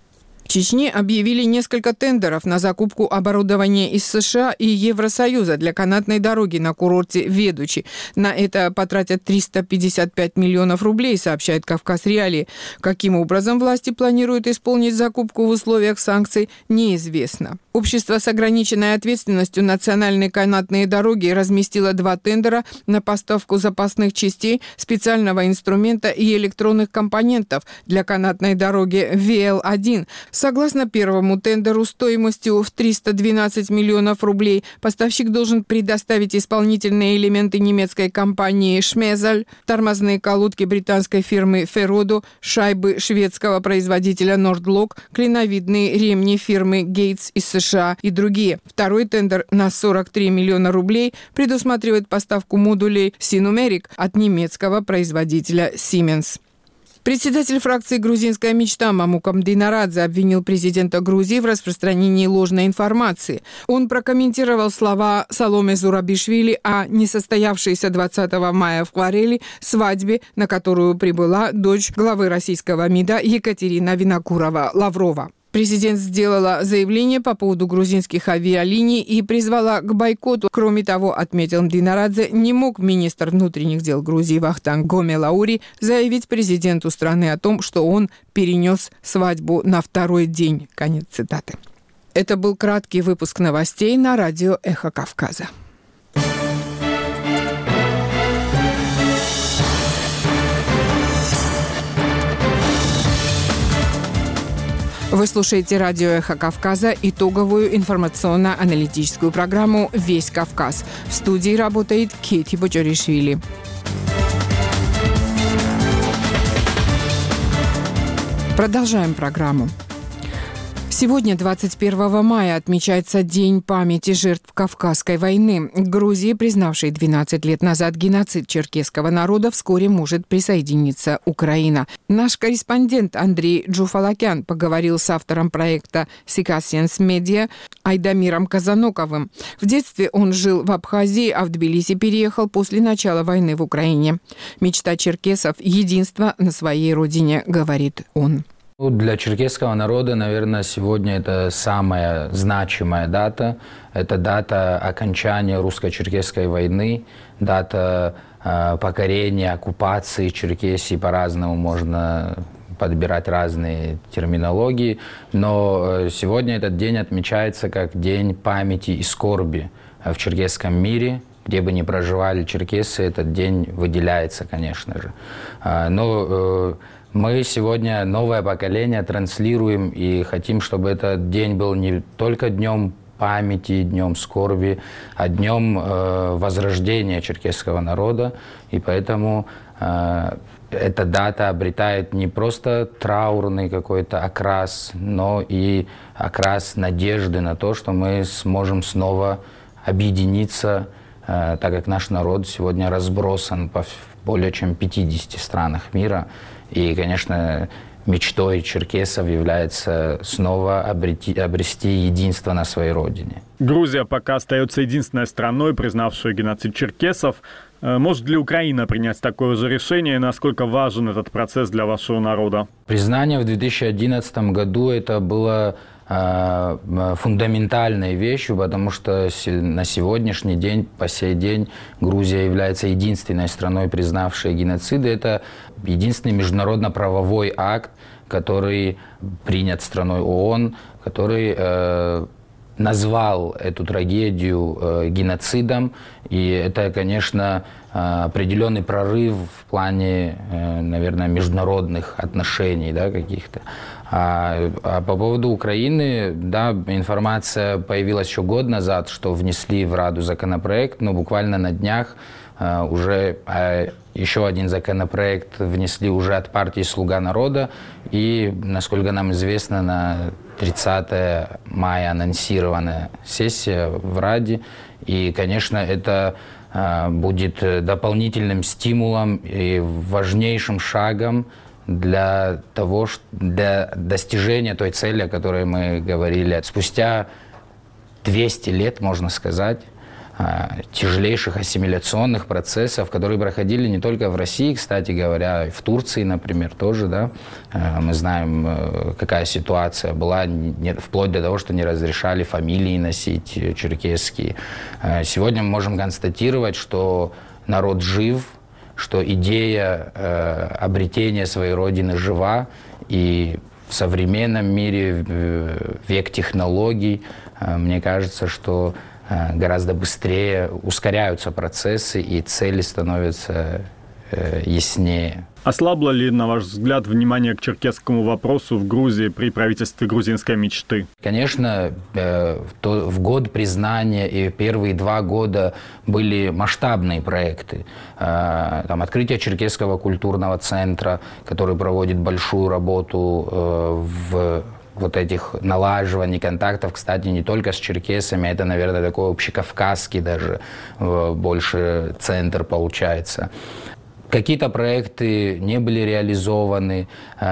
Чечне объявили несколько тендеров на закупку оборудования из США и Евросоюза для канатной дороги на курорте Ведучи. На это потратят 355 миллионов рублей, сообщает «Кавказ Реалии». Каким образом власти планируют исполнить закупку в условиях санкций, неизвестно. Общество с ограниченной ответственностью «Национальные канатные дороги» разместило 2 тендера на поставку запасных частей, специального инструмента и электронных компонентов для канатной дороги ВЛ-1. Согласно первому тендеру стоимостью в 312 миллионов рублей, поставщик должен предоставить исполнительные элементы немецкой компании «Шмезаль», тормозные колодки британской фирмы «Феродо», шайбы шведского производителя «Нордлок», клиновидные ремни фирмы «Гейтс» из США и другие. Второй тендер на 43 миллиона рублей предусматривает поставку модулей «Синумерик» от немецкого производителя «Сименс». Председатель фракции «Грузинская мечта» Мамукам Динарадзе обвинил президента Грузии в распространении ложной информации. Он прокомментировал слова Саломе Зурабишвили о несостоявшейся 20 мая в Кварели свадьбе, на которую прибыла дочь главы российского МИДа Екатерина Винокурова-Лаврова. Президент сделала заявление по поводу грузинских авиалиний и призвала к бойкоту. Кроме того, отметил Динарадзе, не мог министр внутренних дел Грузии Вахтанг Гоме-Лаури заявить президенту страны о том, что он перенес свадьбу на второй день. Конец цитаты. Это был краткий выпуск новостей на радио «Эхо Кавказа». Вы слушаете радио «Эхо Кавказа», итоговую информационно-аналитическую программу «Весь Кавказ». В студии работает Кейти Боджоришвили. Продолжаем программу. Сегодня, 21 мая, отмечается День памяти жертв Кавказской войны. Грузии, признавшей 12 лет назад геноцид черкесского народа, вскоре может присоединиться Украина. Наш корреспондент Андрей Джуфалакян поговорил с автором проекта «Сикасиенс Медиа» Айдамиром Казаноковым. В детстве он жил в Абхазии, а в Тбилиси переехал после начала войны в Украине. Мечта черкесов – единство на своей родине, говорит он. Для черкесского народа, наверное, сегодня это самая значимая дата. Это дата окончания русско-черкесской войны, дата покорения, оккупации Черкесии. По-разному можно подбирать разные терминологии. Но сегодня этот день отмечается как День памяти и скорби в черкесском мире. Где бы ни проживали черкесы, этот день выделяется, конечно же. Но мы сегодня, новое поколение, транслируем и хотим, чтобы этот день был не только днем памяти, днем скорби, а днем возрождения черкесского народа. И поэтому эта дата обретает не просто траурный какой-то окрас, но и окрас надежды на то, что мы сможем снова объединиться, так как наш народ сегодня разбросан по более чем 50 странах мира. И, конечно, мечтой черкесов является снова обрести единство на своей родине. Грузия пока остается единственной страной, признавшей геноцид черкесов. Может ли Украина принять такое же решение? Насколько важен этот процесс для вашего народа? Признание в 2011 году это было фундаментальной вещью, потому что на сегодняшний день, по сей день, Грузия является единственной страной, признавшей геноциды. Это единственный международно-правовой акт, который принят страной ООН, который назвал эту трагедию геноцидом. И это, конечно, определенный прорыв в плане, наверное, международных отношений, да, каких-то. А по поводу Украины, да, информация появилась еще год назад, что внесли в Раду законопроект, но буквально на днях уже еще один законопроект внесли уже от партии «Слуга народа». И, насколько нам известно, на 30 мая анонсирована сессия в Раде. И, конечно, это будет дополнительным стимулом и важнейшим шагом для достижения той цели, о которой мы говорили. Спустя 200 лет, можно сказать, тяжелейших ассимиляционных процессов, которые проходили не только в России, кстати говоря, и в Турции, например, тоже, да. Мы знаем, какая ситуация была, вплоть до того, что не разрешали фамилии носить черкесские. Сегодня мы можем констатировать, что народ жив, что идея обретения своей родины жива, и в современном мире, век технологий, мне кажется, что гораздо быстрее ускоряются процессы, и цели становятся яснее. Ослабло ли, на ваш взгляд, внимание к черкесскому вопросу в Грузии при правительстве грузинской мечты? Конечно, в год признания и первые 2 года были масштабные проекты. Там открытие Черкесского культурного центра, который проводит большую работу в вот этих налаживаний контактов, кстати, не только с черкесами, это, наверное, такой общекавказский даже больше центр получается. Какие-то проекты не были реализованы.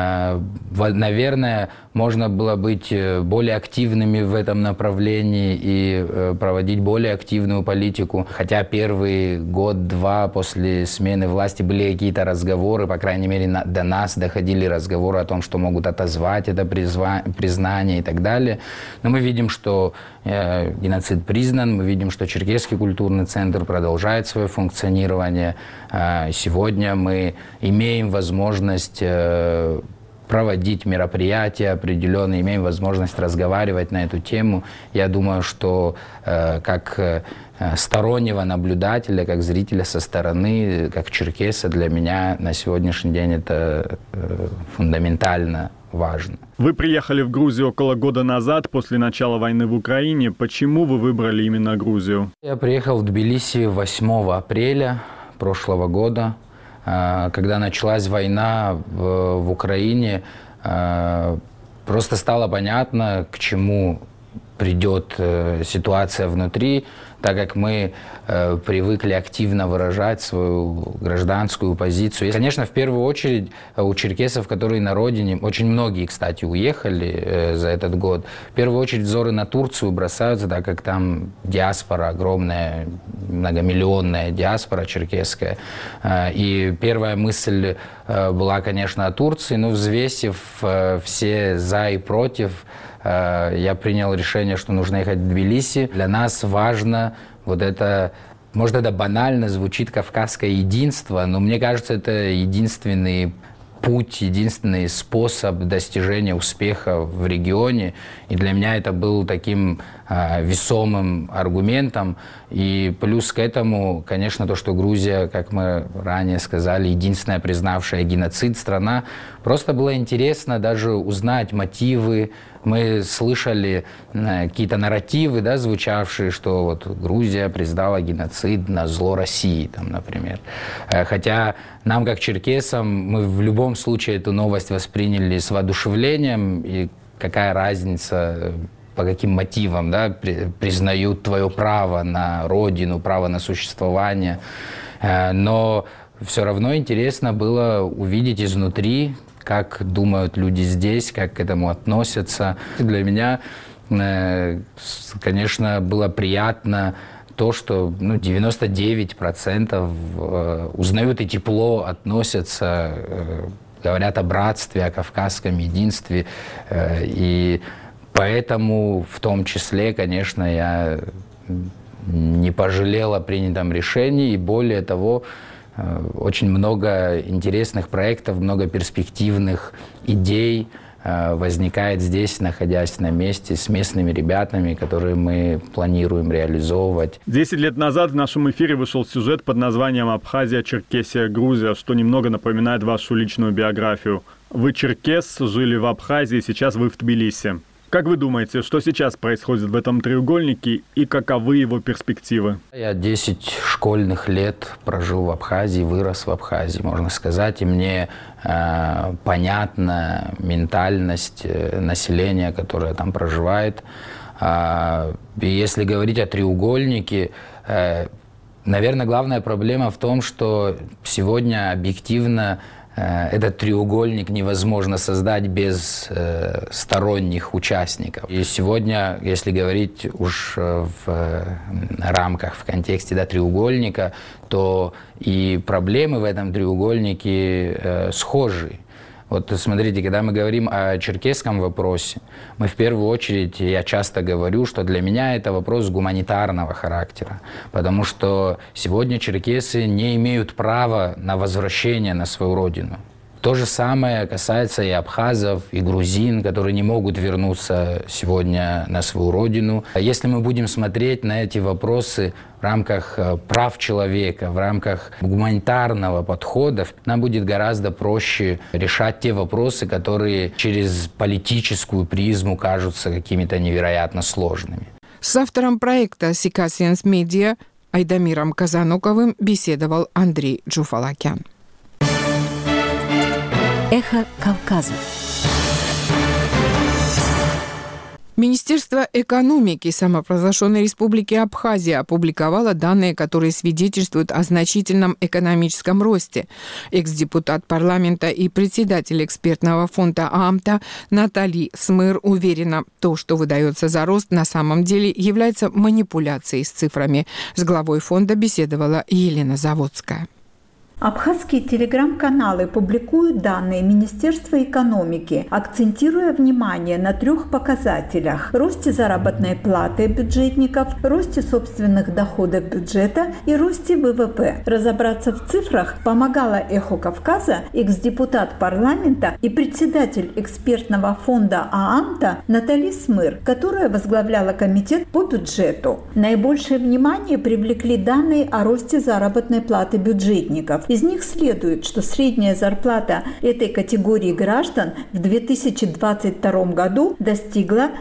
Наверное, можно было быть более активными в этом направлении и проводить более активную политику. Хотя первый год-два после смены власти были какие-то разговоры, по крайней мере, до нас доходили разговоры о том, что могут отозвать это признание и так далее. Но мы видим, что геноцид признан, мы видим, что Черкесский культурный центр продолжает свое функционирование. Сегодня мы имеем возможность проводить мероприятия определенные, имеем возможность разговаривать на эту тему. Я думаю, что как стороннего наблюдателя, как зрителя со стороны, как черкеса, для меня на сегодняшний день это фундаментально важно. Вы приехали в Грузию около года назад, после начала войны в Украине. Почему вы выбрали именно Грузию? Я приехал в Тбилиси 8 апреля прошлого года. Когда началась война в Украине, просто стало понятно, к чему придет ситуация внутри, так как мы привыкли активно выражать свою гражданскую позицию. И, конечно, в первую очередь у черкесов, которые на родине, очень многие, кстати, уехали за этот год, в первую очередь взоры на Турцию бросаются, так как там диаспора огромная, многомиллионная диаспора черкесская. И первая мысль была, конечно, о Турции, но взвесив все за и против, я принял решение, что нужно ехать в Тбилиси. Для нас важно вот это, может, это банально звучит, кавказское единство, но мне кажется, это единственный путь, единственный способ достижения успеха в регионе. И для меня это был таким весомым аргументом. И плюс к этому, конечно, то, что Грузия, как мы ранее сказали, единственная признавшая геноцид страна. Просто было интересно даже узнать мотивы. Мы слышали какие-то нарративы, да, звучавшие, что вот Грузия признала геноцид на зло России, там, например. Хотя нам, как черкесам, мы в любом случае эту новость восприняли с воодушевлением. И какая разница, по каким мотивам, да, признают твое право на родину, право на существование. Но все равно интересно было увидеть изнутри, как думают люди здесь, как к этому относятся. Для меня, конечно, было приятно то, что 99% узнают и тепло относятся, говорят о братстве, о кавказском единстве. И поэтому, в том числе, конечно, я не пожалел о принятом решении. И более того, очень много интересных проектов, много перспективных идей возникает здесь, находясь на месте, с местными ребятами, которые мы планируем реализовывать. 10 лет назад в нашем эфире вышел сюжет под названием «Абхазия, Черкесия, Грузия», что немного напоминает вашу личную биографию. Вы черкес, жили в Абхазии, сейчас вы в Тбилиси. Как вы думаете, что сейчас происходит в этом треугольнике и каковы его перспективы? Я 10 школьных лет прожил в Абхазии, вырос в Абхазии, можно сказать, и мне понятна ментальность населения, которое там проживает. И если говорить о треугольнике, наверное, главная проблема в том, что сегодня объективно этот треугольник невозможно создать без сторонних участников. И сегодня, если говорить уж в рамках, в контексте треугольника, то и проблемы в этом треугольнике схожи. Вот смотрите, когда мы говорим о черкесском вопросе, мы в первую очередь, я часто говорю, что для меня это вопрос гуманитарного характера, потому что сегодня черкесы не имеют права на возвращение на свою родину. То же самое касается и абхазов, и грузин, которые не могут вернуться сегодня на свою родину. Если мы будем смотреть на эти вопросы в рамках прав человека, в рамках гуманитарного подхода, нам будет гораздо проще решать те вопросы, которые через политическую призму кажутся какими-то невероятно сложными. С автором проекта «Сикасиенс Медиа» Айдамиром Казануковым беседовал Андрей Джуфалакян. Эхо Кавказа. Министерство экономики самопровозглашенной республики Абхазия опубликовало данные, которые свидетельствуют о значительном экономическом росте. Экс-депутат парламента и председатель экспертного фонда ААМТа Натали Смыр уверена, то, что выдается за рост, на самом деле является манипуляцией с цифрами. С главой фонда беседовала Елена Заводская. Абхазские телеграм-каналы публикуют данные Министерства экономики, акцентируя внимание на 3 показателях – росте заработной платы бюджетников, росте собственных доходов бюджета и росте ВВП. Разобраться в цифрах помогала «Эхо Кавказа» экс-депутат парламента и председатель экспертного фонда ААМТа Натали Смыр, которая возглавляла комитет по бюджету. Наибольшее внимание привлекли данные о росте заработной платы бюджетников. Из них следует, что средняя зарплата этой категории граждан в 2022 году достигла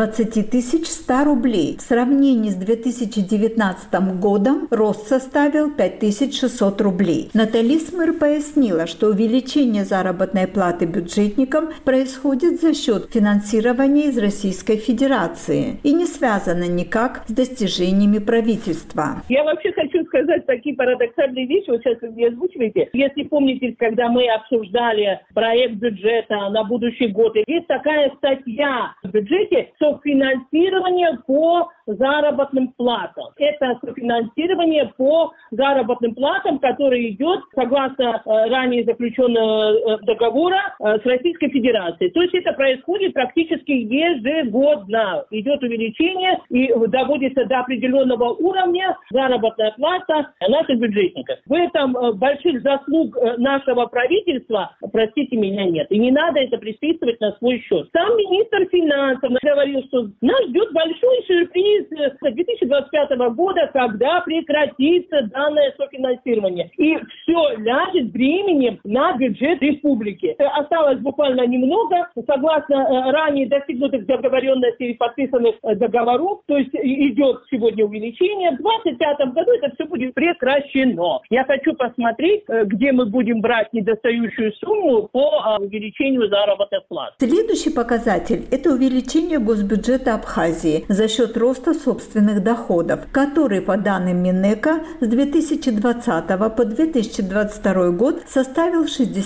20 100 рублей. В сравнении с 2019 годом рост составил 5600 рублей. Натали Смыр пояснила, что увеличение заработной платы бюджетникам происходит за счет финансирования из Российской Федерации и не связано никак с достижениями правительства. Я вообще хочу сказать такие парадоксальные вещи, вот сейчас вы озвучиваете. Если помните, когда мы обсуждали проект бюджета на будущий год, есть такая статья в бюджете софинансирование по заработным платам. Это софинансирование по заработным платам, которое идет согласно ранее заключенного договора с Российской Федерацией. То есть это происходит практически ежегодно. Идет увеличение и доводится до определенного уровня заработная плата наших бюджетников. В этом больших заслуг нашего правительства, простите меня, нет. И не надо это приписывать на свой счет. Сам министр финансов говорил, что нас ждет большой сюрприз 2025 года, когда прекратится данное софинансирование. И все ляжет бременем на бюджет республики. Осталось буквально немного, согласно ранее достигнутых договоренностей и подписанных договоров, то есть идет сегодня увеличение. В 2025 году это все будет прекращено. Я хочу посмотреть, где мы будем брать недостающую сумму по увеличению заработных плат. Следующий показатель – это увеличение госбюджета Абхазии за счет роста собственных доходов, который, по данным Минэка, с 2020 по 2022 год составил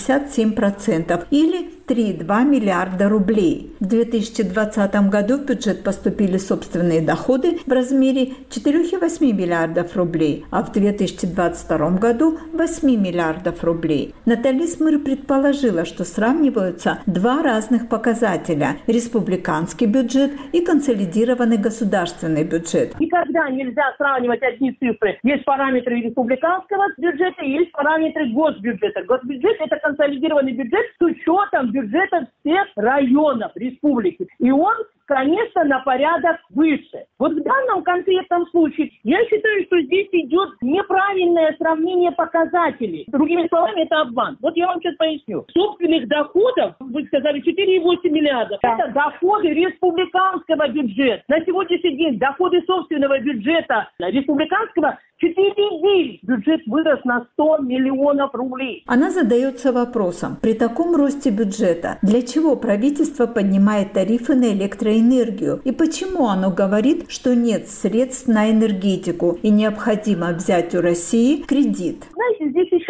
67% или 3,2 миллиарда рублей. В 2020 году в бюджет поступили собственные доходы в размере 4,8 миллиардов рублей, а в 2022 году 8 миллиардов рублей. Натали Смыр предположила, что сравниваются 2 разных показателя – республиканский бюджет и консолидированный государственный бюджет. Никогда нельзя сравнивать одни цифры. Есть параметры республиканского бюджета и есть параметры госбюджета. Госбюджет – это консолидированный бюджет с учетом бюджета всех районов республики. И он, конечно, на порядок выше. Вот в данном конкретном случае я считаю, что здесь идет неправильное сравнение показателей. Другими словами, это обман. Вот я вам сейчас поясню. Собственных доходов, вы сказали, 4,8 миллиарда. Да. Это доходы республиканского бюджета. На сегодняшний день доходы собственного бюджета республиканского 4,9. Бюджет вырос на 100 миллионов рублей. Она задается вопросом, при таком росте бюджета, для чего правительство поднимает тарифы на электроэнергию и почему оно говорит, что нет средств на энергетику и необходимо взять у России кредит? Знаете, здесь еще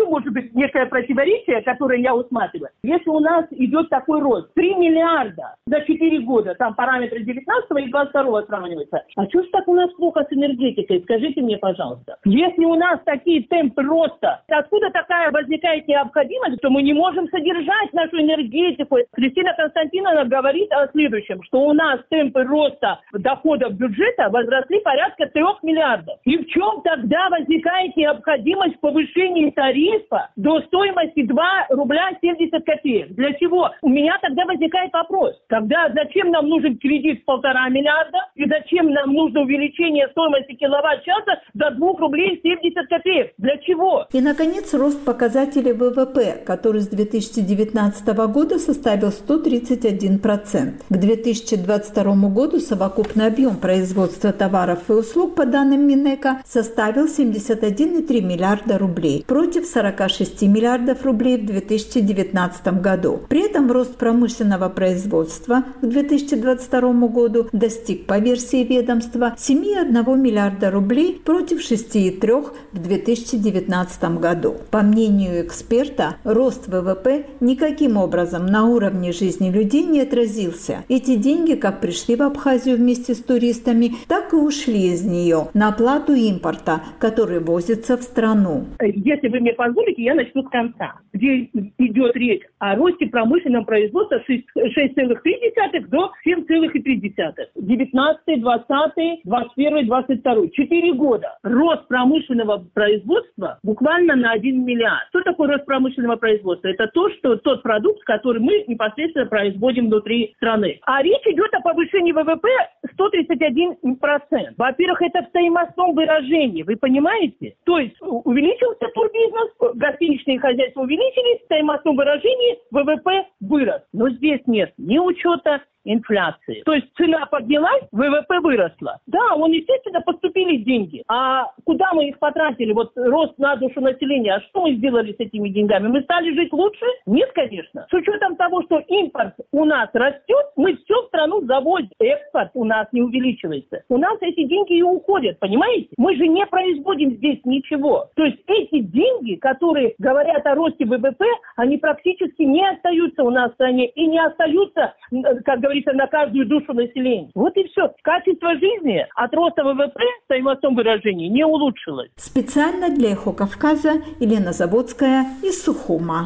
может быть некое противоречие, которое я усматриваю. Если у нас идет такой рост, 3 миллиарда за 4 года, там параметры 19 и 22 сравниваются, а что ж так у нас плохо с энергетикой? Скажите мне, пожалуйста. Если у нас такие темпы роста, откуда такая возникает необходимость, что мы не можем содержать нашу энергетику? Кристина Константиновна говорит о следующем, что у нас темпы роста доходов бюджета возросли порядка 3 миллиардов. И в чем тогда возникает необходимость в повышении тарифа до стоимости 2 рубля 70 копеек? Для чего? У меня тогда возникает вопрос. Зачем нам нужен кредит в 1,5 миллиарда? И зачем нам нужно увеличение стоимости киловатт-часа до 2 рублей 70 копеек? Для чего? И, наконец, рост показателей ВВП, который с 2019 года составил 131%. К 2022 году совокупный объем производства товаров и услуг, по данным Минэко, составил 71,3 миллиарда рублей против 46 миллиардов рублей в 2019 году. При этом рост промышленного производства к 2022 году достиг, по версии ведомства, 7,1 миллиарда рублей против 6,3 в 2019 году. По мнению эксперта, рост ВВП никаким образом на уровне жизни людей не отразился. Эти деньги как пришли в Абхазию вместе с туристами, так и ушли из нее на оплату импорта, который возится в страну. Если вы мне позволите, я начну с конца, где идет речь о росте промышленного производства с 6,3 до 7,3. 19, 20, 21, 22. 4 года. Рост промышленного производства буквально на 1 миллиард. Что такое рост промышленного производства? Это тот продукт, который мы непосредственно производим внутри страны. А речь идет о повышении ВВП 131%. Во-первых, это в стоимостном выражении. Вы понимаете? То есть увеличился турбизнес, гостиничные хозяйства увеличились, в стоимостном выражении ВВП вырос. Но здесь нет ни учета инфляции. То есть цена поднялась, ВВП выросла. Да, естественно, поступили деньги. А куда мы их потратили? Рост на душу населения. А что мы сделали с этими деньгами? Мы стали жить лучше? Нет, конечно. С учетом того, что импорт у нас растет, мы все в страну завозим. Экспорт у нас не увеличивается. У нас эти деньги и уходят, понимаете? Мы же не производим здесь ничего. То есть эти деньги, которые говорят о росте ВВП, они практически не остаются у нас в стране и не остаются, как говорится, на каждую душу населения. Вот и все. Качество жизни от роста ВВП в стоимостном выражении не улучшилось. Специально для «Эхо Кавказа» Елена Заводская из Сухума.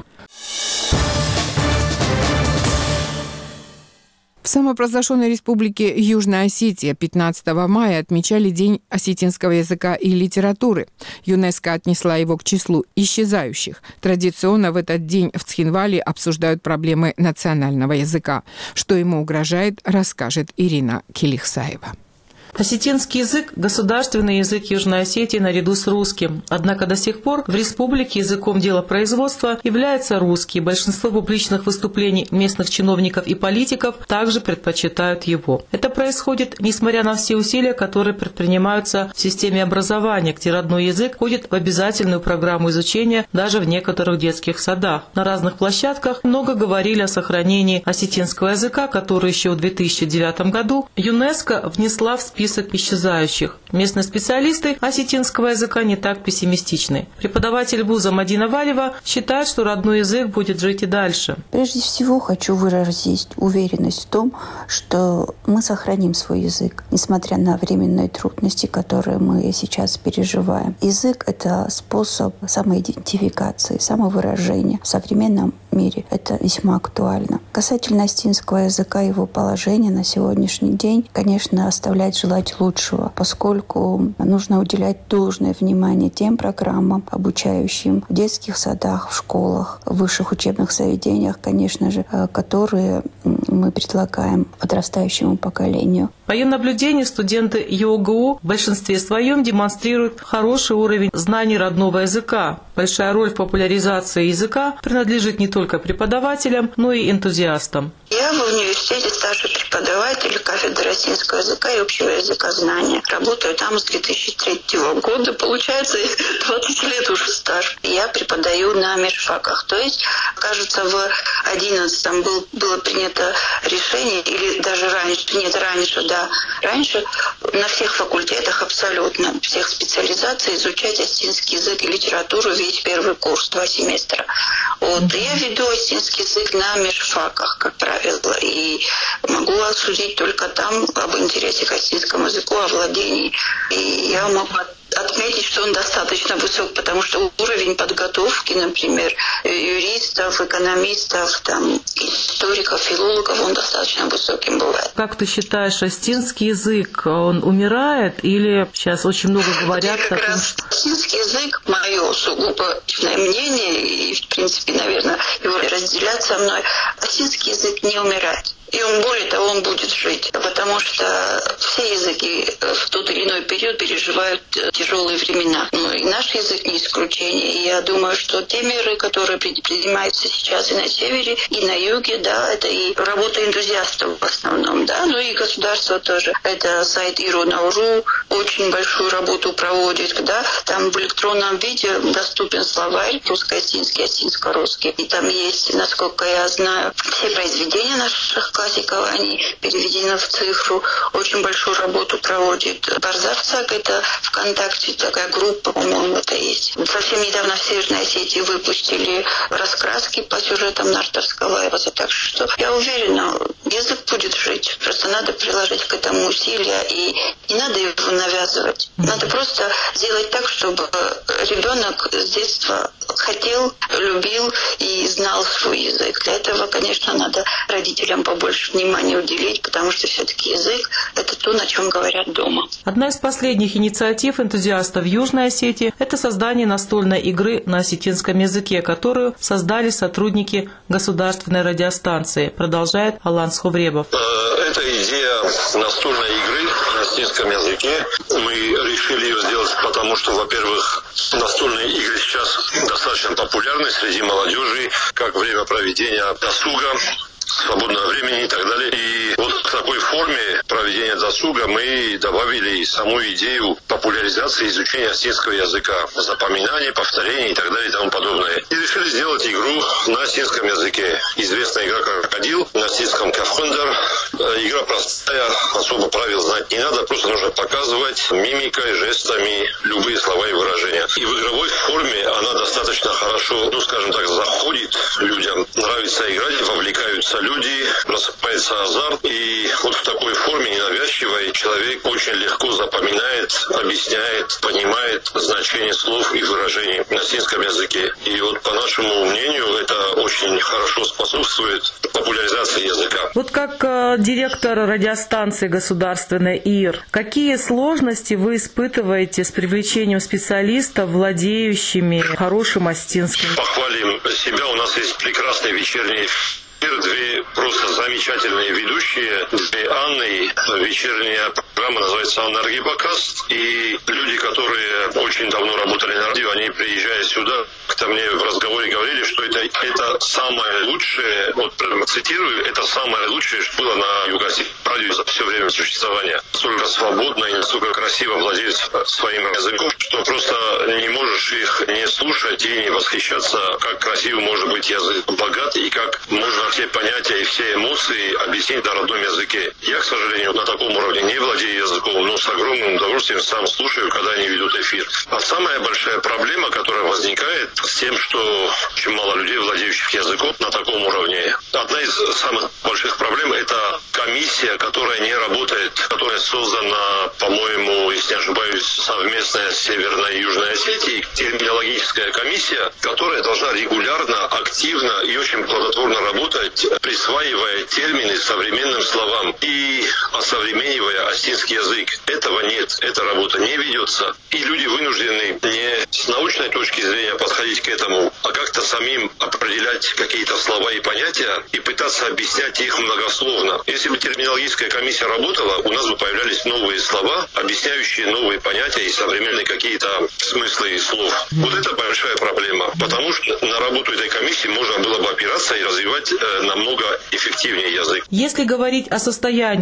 В самопровозглашенной республике Южная Осетия 15 мая отмечали День осетинского языка и литературы. ЮНЕСКО отнесла его к числу исчезающих. Традиционно в этот день в Цхинвале обсуждают проблемы национального языка. Что ему угрожает, расскажет Ирина Келихсаева. Осетинский язык – государственный язык Южной Осетии наряду с русским. Однако до сих пор в республике языком делопроизводства является русский. Большинство публичных выступлений местных чиновников и политиков также предпочитают его. Это происходит несмотря на все усилия, которые предпринимаются в системе образования, где родной язык входит в обязательную программу изучения даже в некоторых детских садах. На разных площадках много говорили о сохранении осетинского языка, который еще в 2009 году ЮНЕСКО внесла в список исчезающих. Местные специалисты осетинского языка не так пессимистичны. Преподаватель вуза Мадина Валева считает, что родной язык будет жить и дальше. Прежде всего хочу выразить уверенность в том, что мы сохраним свой язык, несмотря на временные трудности, которые мы сейчас переживаем. Язык – это способ самоидентификации, самовыражения. В современном мире это весьма актуально. Касательно осетинского языка и его положения на сегодняшний день, конечно, оставляет желать лучшего, поскольку нужно уделять должное внимание тем программам, обучающим в детских садах, в школах, в высших учебных заведениях, конечно же, которые мы предлагаем подрастающему поколению. По ее наблюдению, студенты ЮОГУ в большинстве своем демонстрируют хороший уровень знаний родного языка. Большая роль в популяризации языка принадлежит не только преподавателям, но и энтузиастам. Я в университете старший преподаватель кафедры осетинского языка и общего языкознания. Работаю там с 2003 года. Получается, 20 лет уже стаж. Я преподаю на межфаках. То есть, кажется, в 2011-м было принято решение, или даже раньше на всех факультетах абсолютно, всех специализаций изучать осетинский язык и литературу весь первый курс, 2 семестра. Вот. И я веду осетинский язык на межфаках, как правило, и могу судить только там об интересе к осетинскому языку, о владении. И я могу отметить, что он достаточно высок, потому что уровень подготовки, например, юристов, экономистов, историков, филологов, он достаточно высоким бывает. Как ты считаешь, осетинский язык, он умирает или сейчас очень много говорят о том, что... Осетинский язык, мое сугубо личное мнение, и, в принципе, наверное, его разделят со мной, осетинский язык не умирает. И он, более того, он будет жить, потому что все языки в тот или иной период переживают тяжелые времена. И наш язык не исключение. И я думаю, что те меры, которые принимаются сейчас и на севере, и на юге, это и работа энтузиастов в основном, и государство тоже. Это сайт Иру.Науру очень большую работу проводит, там в электронном виде доступен словарь русско-осетинский, осетинско-русский. И там есть, насколько я знаю, все произведения наших классиков, они переведены в цифру, очень большую работу проводит. Барзавцак, это ВКонтакте такая группа, по-моему, это есть. Совсем недавно в Северной Осетии выпустили раскраски по сюжетам Нарторского эпоса, так что я уверена, язык будет жить. Просто надо приложить к этому усилия, и не надо его навязывать. Надо просто сделать так, чтобы ребенок с детства хотел, любил и знал свой язык. Для этого, конечно, надо родителям побольше внимания уделить, потому что все-таки язык – это то, на чем говорят дома. Одна из последних инициатив энтузиастов Южной Осетии – это создание настольной игры на осетинском языке, которую создали сотрудники государственной радиостанции, продолжает Алан Сховребов. Эта идея настольной игры на осетинском языке, мы решили ее сделать, потому что, во-первых, настольные игры сейчас достаточно популярны среди молодежи, как время проведения досуга, свободного времени и так далее. И вот в такой форме проведения досуга мы добавили саму идею популяризации изучения осетинского языка, запоминания, повторения и так далее и тому подобное. И решили сделать игру на осетинском языке. Известная игра «Крокодил», на осетинском «Кафхондер». Игра простая, особо правил знать не надо, просто нужно показывать мимикой, жестами любые слова и выражения. И в игровой форме она достаточно хорошо, заходит людям, нравится играть, вовлекаются люди, просыпается азарт, и вот в такой форме ненавязчивой человек очень легко запоминает, объясняет, понимает значение слов и выражений на осетинском языке. И вот по нашему мнению это очень хорошо способствует популяризации языка. Вот как директор радиостанции государственной ИР, какие сложности вы испытываете с привлечением специалистов, владеющими хорошим осетинским? Похвалим себя, у нас есть прекрасный вечерний две просто замечательные ведущие, две Анны. Вечерняя программа называется «Анна Аргибакаст». И люди, которые очень давно работали на радио, они, приезжая сюда, ко мне в разговоре говорили, что это самое лучшее, вот цитирую, это самое лучшее, что было на Юго-Осетинском радио за все время существования. Настолько свободно и настолько красиво владеют своим языком, что просто не можешь их не слушать и не восхищаться, как красиво может быть язык, богат, и как можно все понятия и все эмоции объяснить на родном языке. Я, к сожалению, на таком уровне не владею языком, но с огромным удовольствием сам слушаю, когда они ведут эфир. А самая большая проблема, которая возникает с тем, что очень мало людей, владеющих языком на таком уровне. Одна из самых больших проблем – это комиссия, которая не работает, которая создана, по-моему, если не ошибаюсь, совместная с Северной и Южной Осетией, терминологическая комиссия, которая должна регулярно, активно и очень плодотворно работать, присваивая термины современным словам и осовременивая осетинский язык. Этого нет, эта работа не ведется. И люди вынуждены не с научной точки зрения подходить к этому, а как-то самим определять какие-то слова и понятия и пытаться объяснять их многословно. Если бы терминологическая комиссия работала, у нас бы появлялись новые слова, объясняющие новые понятия и современные какие-то смыслы слов. Вот это большая проблема, потому что на работу этой комиссии можно было бы опираться и развивать намного эффективнее язык. Если говорить о состоянии осетинского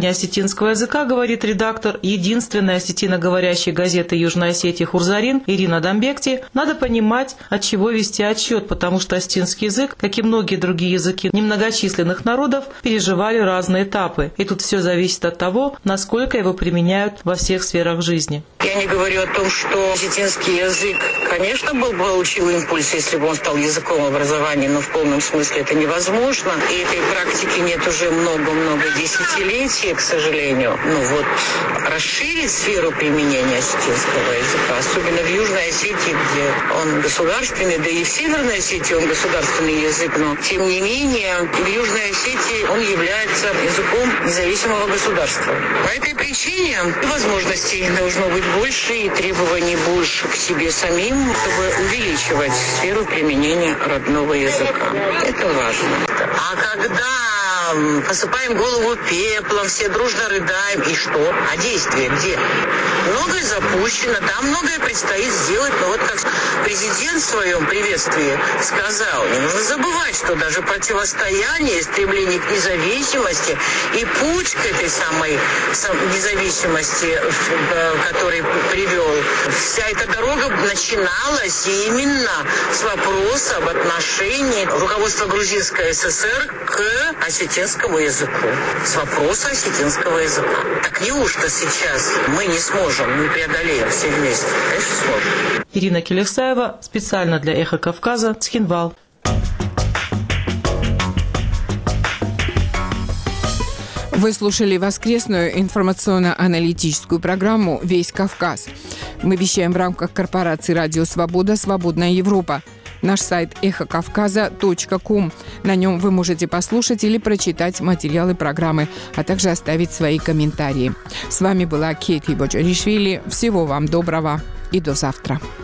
осетинского языка, говорит редактор единственной осетиноговорящей газеты Южной Осетии «Хурзарин» Ирина Дамбекти, надо понимать, от чего вести отсчет, потому что осетинский язык, как и многие другие языки немногочисленных народов, переживали разные этапы. И тут все зависит от того, насколько его применяют во всех сферах жизни. Я не говорю о том, что осетинский язык, конечно, получил импульс, если бы он стал языком образования, но в полном смысле это невозможно. И этой практики нет уже много-много десятилетий, к сожалению. Расширить сферу применения осетинского языка, особенно в Южной Осетии, где он государственный, да и в Северной Осетии он государственный язык, но тем не менее в Южной Осетии он является языком независимого государства. По этой причине возможностей должно быть больше и требований больше к себе самим, чтобы увеличивать сферу применения родного языка. Это важно. А когда посыпаем голову пеплом, все дружно рыдаем, и что? А действие где? Многое запущено, там многое предстоит сделать, но вот как президент в своем приветствии сказал, не нужно забывать, что даже противостояние, стремление к независимости и путь к этой самой независимости, который привел, вся эта дорога начиналась именно с вопроса об отношении руководства Грузинской ССР к осетинскому языку. С вопроса осетинского языка. Так неужто сейчас мы не сможем, не преодолеем все вместе? Конечно, сможем. Ирина Келевсаева специально для «Эхо Кавказа», Цхинвал. Вы слушали воскресную информационно-аналитическую программу «Весь Кавказ». Мы вещаем в рамках корпорации «Радио Свобода. Свободная Европа». Наш сайт эхокавказа.ком. На нем вы можете послушать или прочитать материалы программы, а также оставить свои комментарии. С вами была Кейти Боджаришвили. Всего вам доброго и до завтра.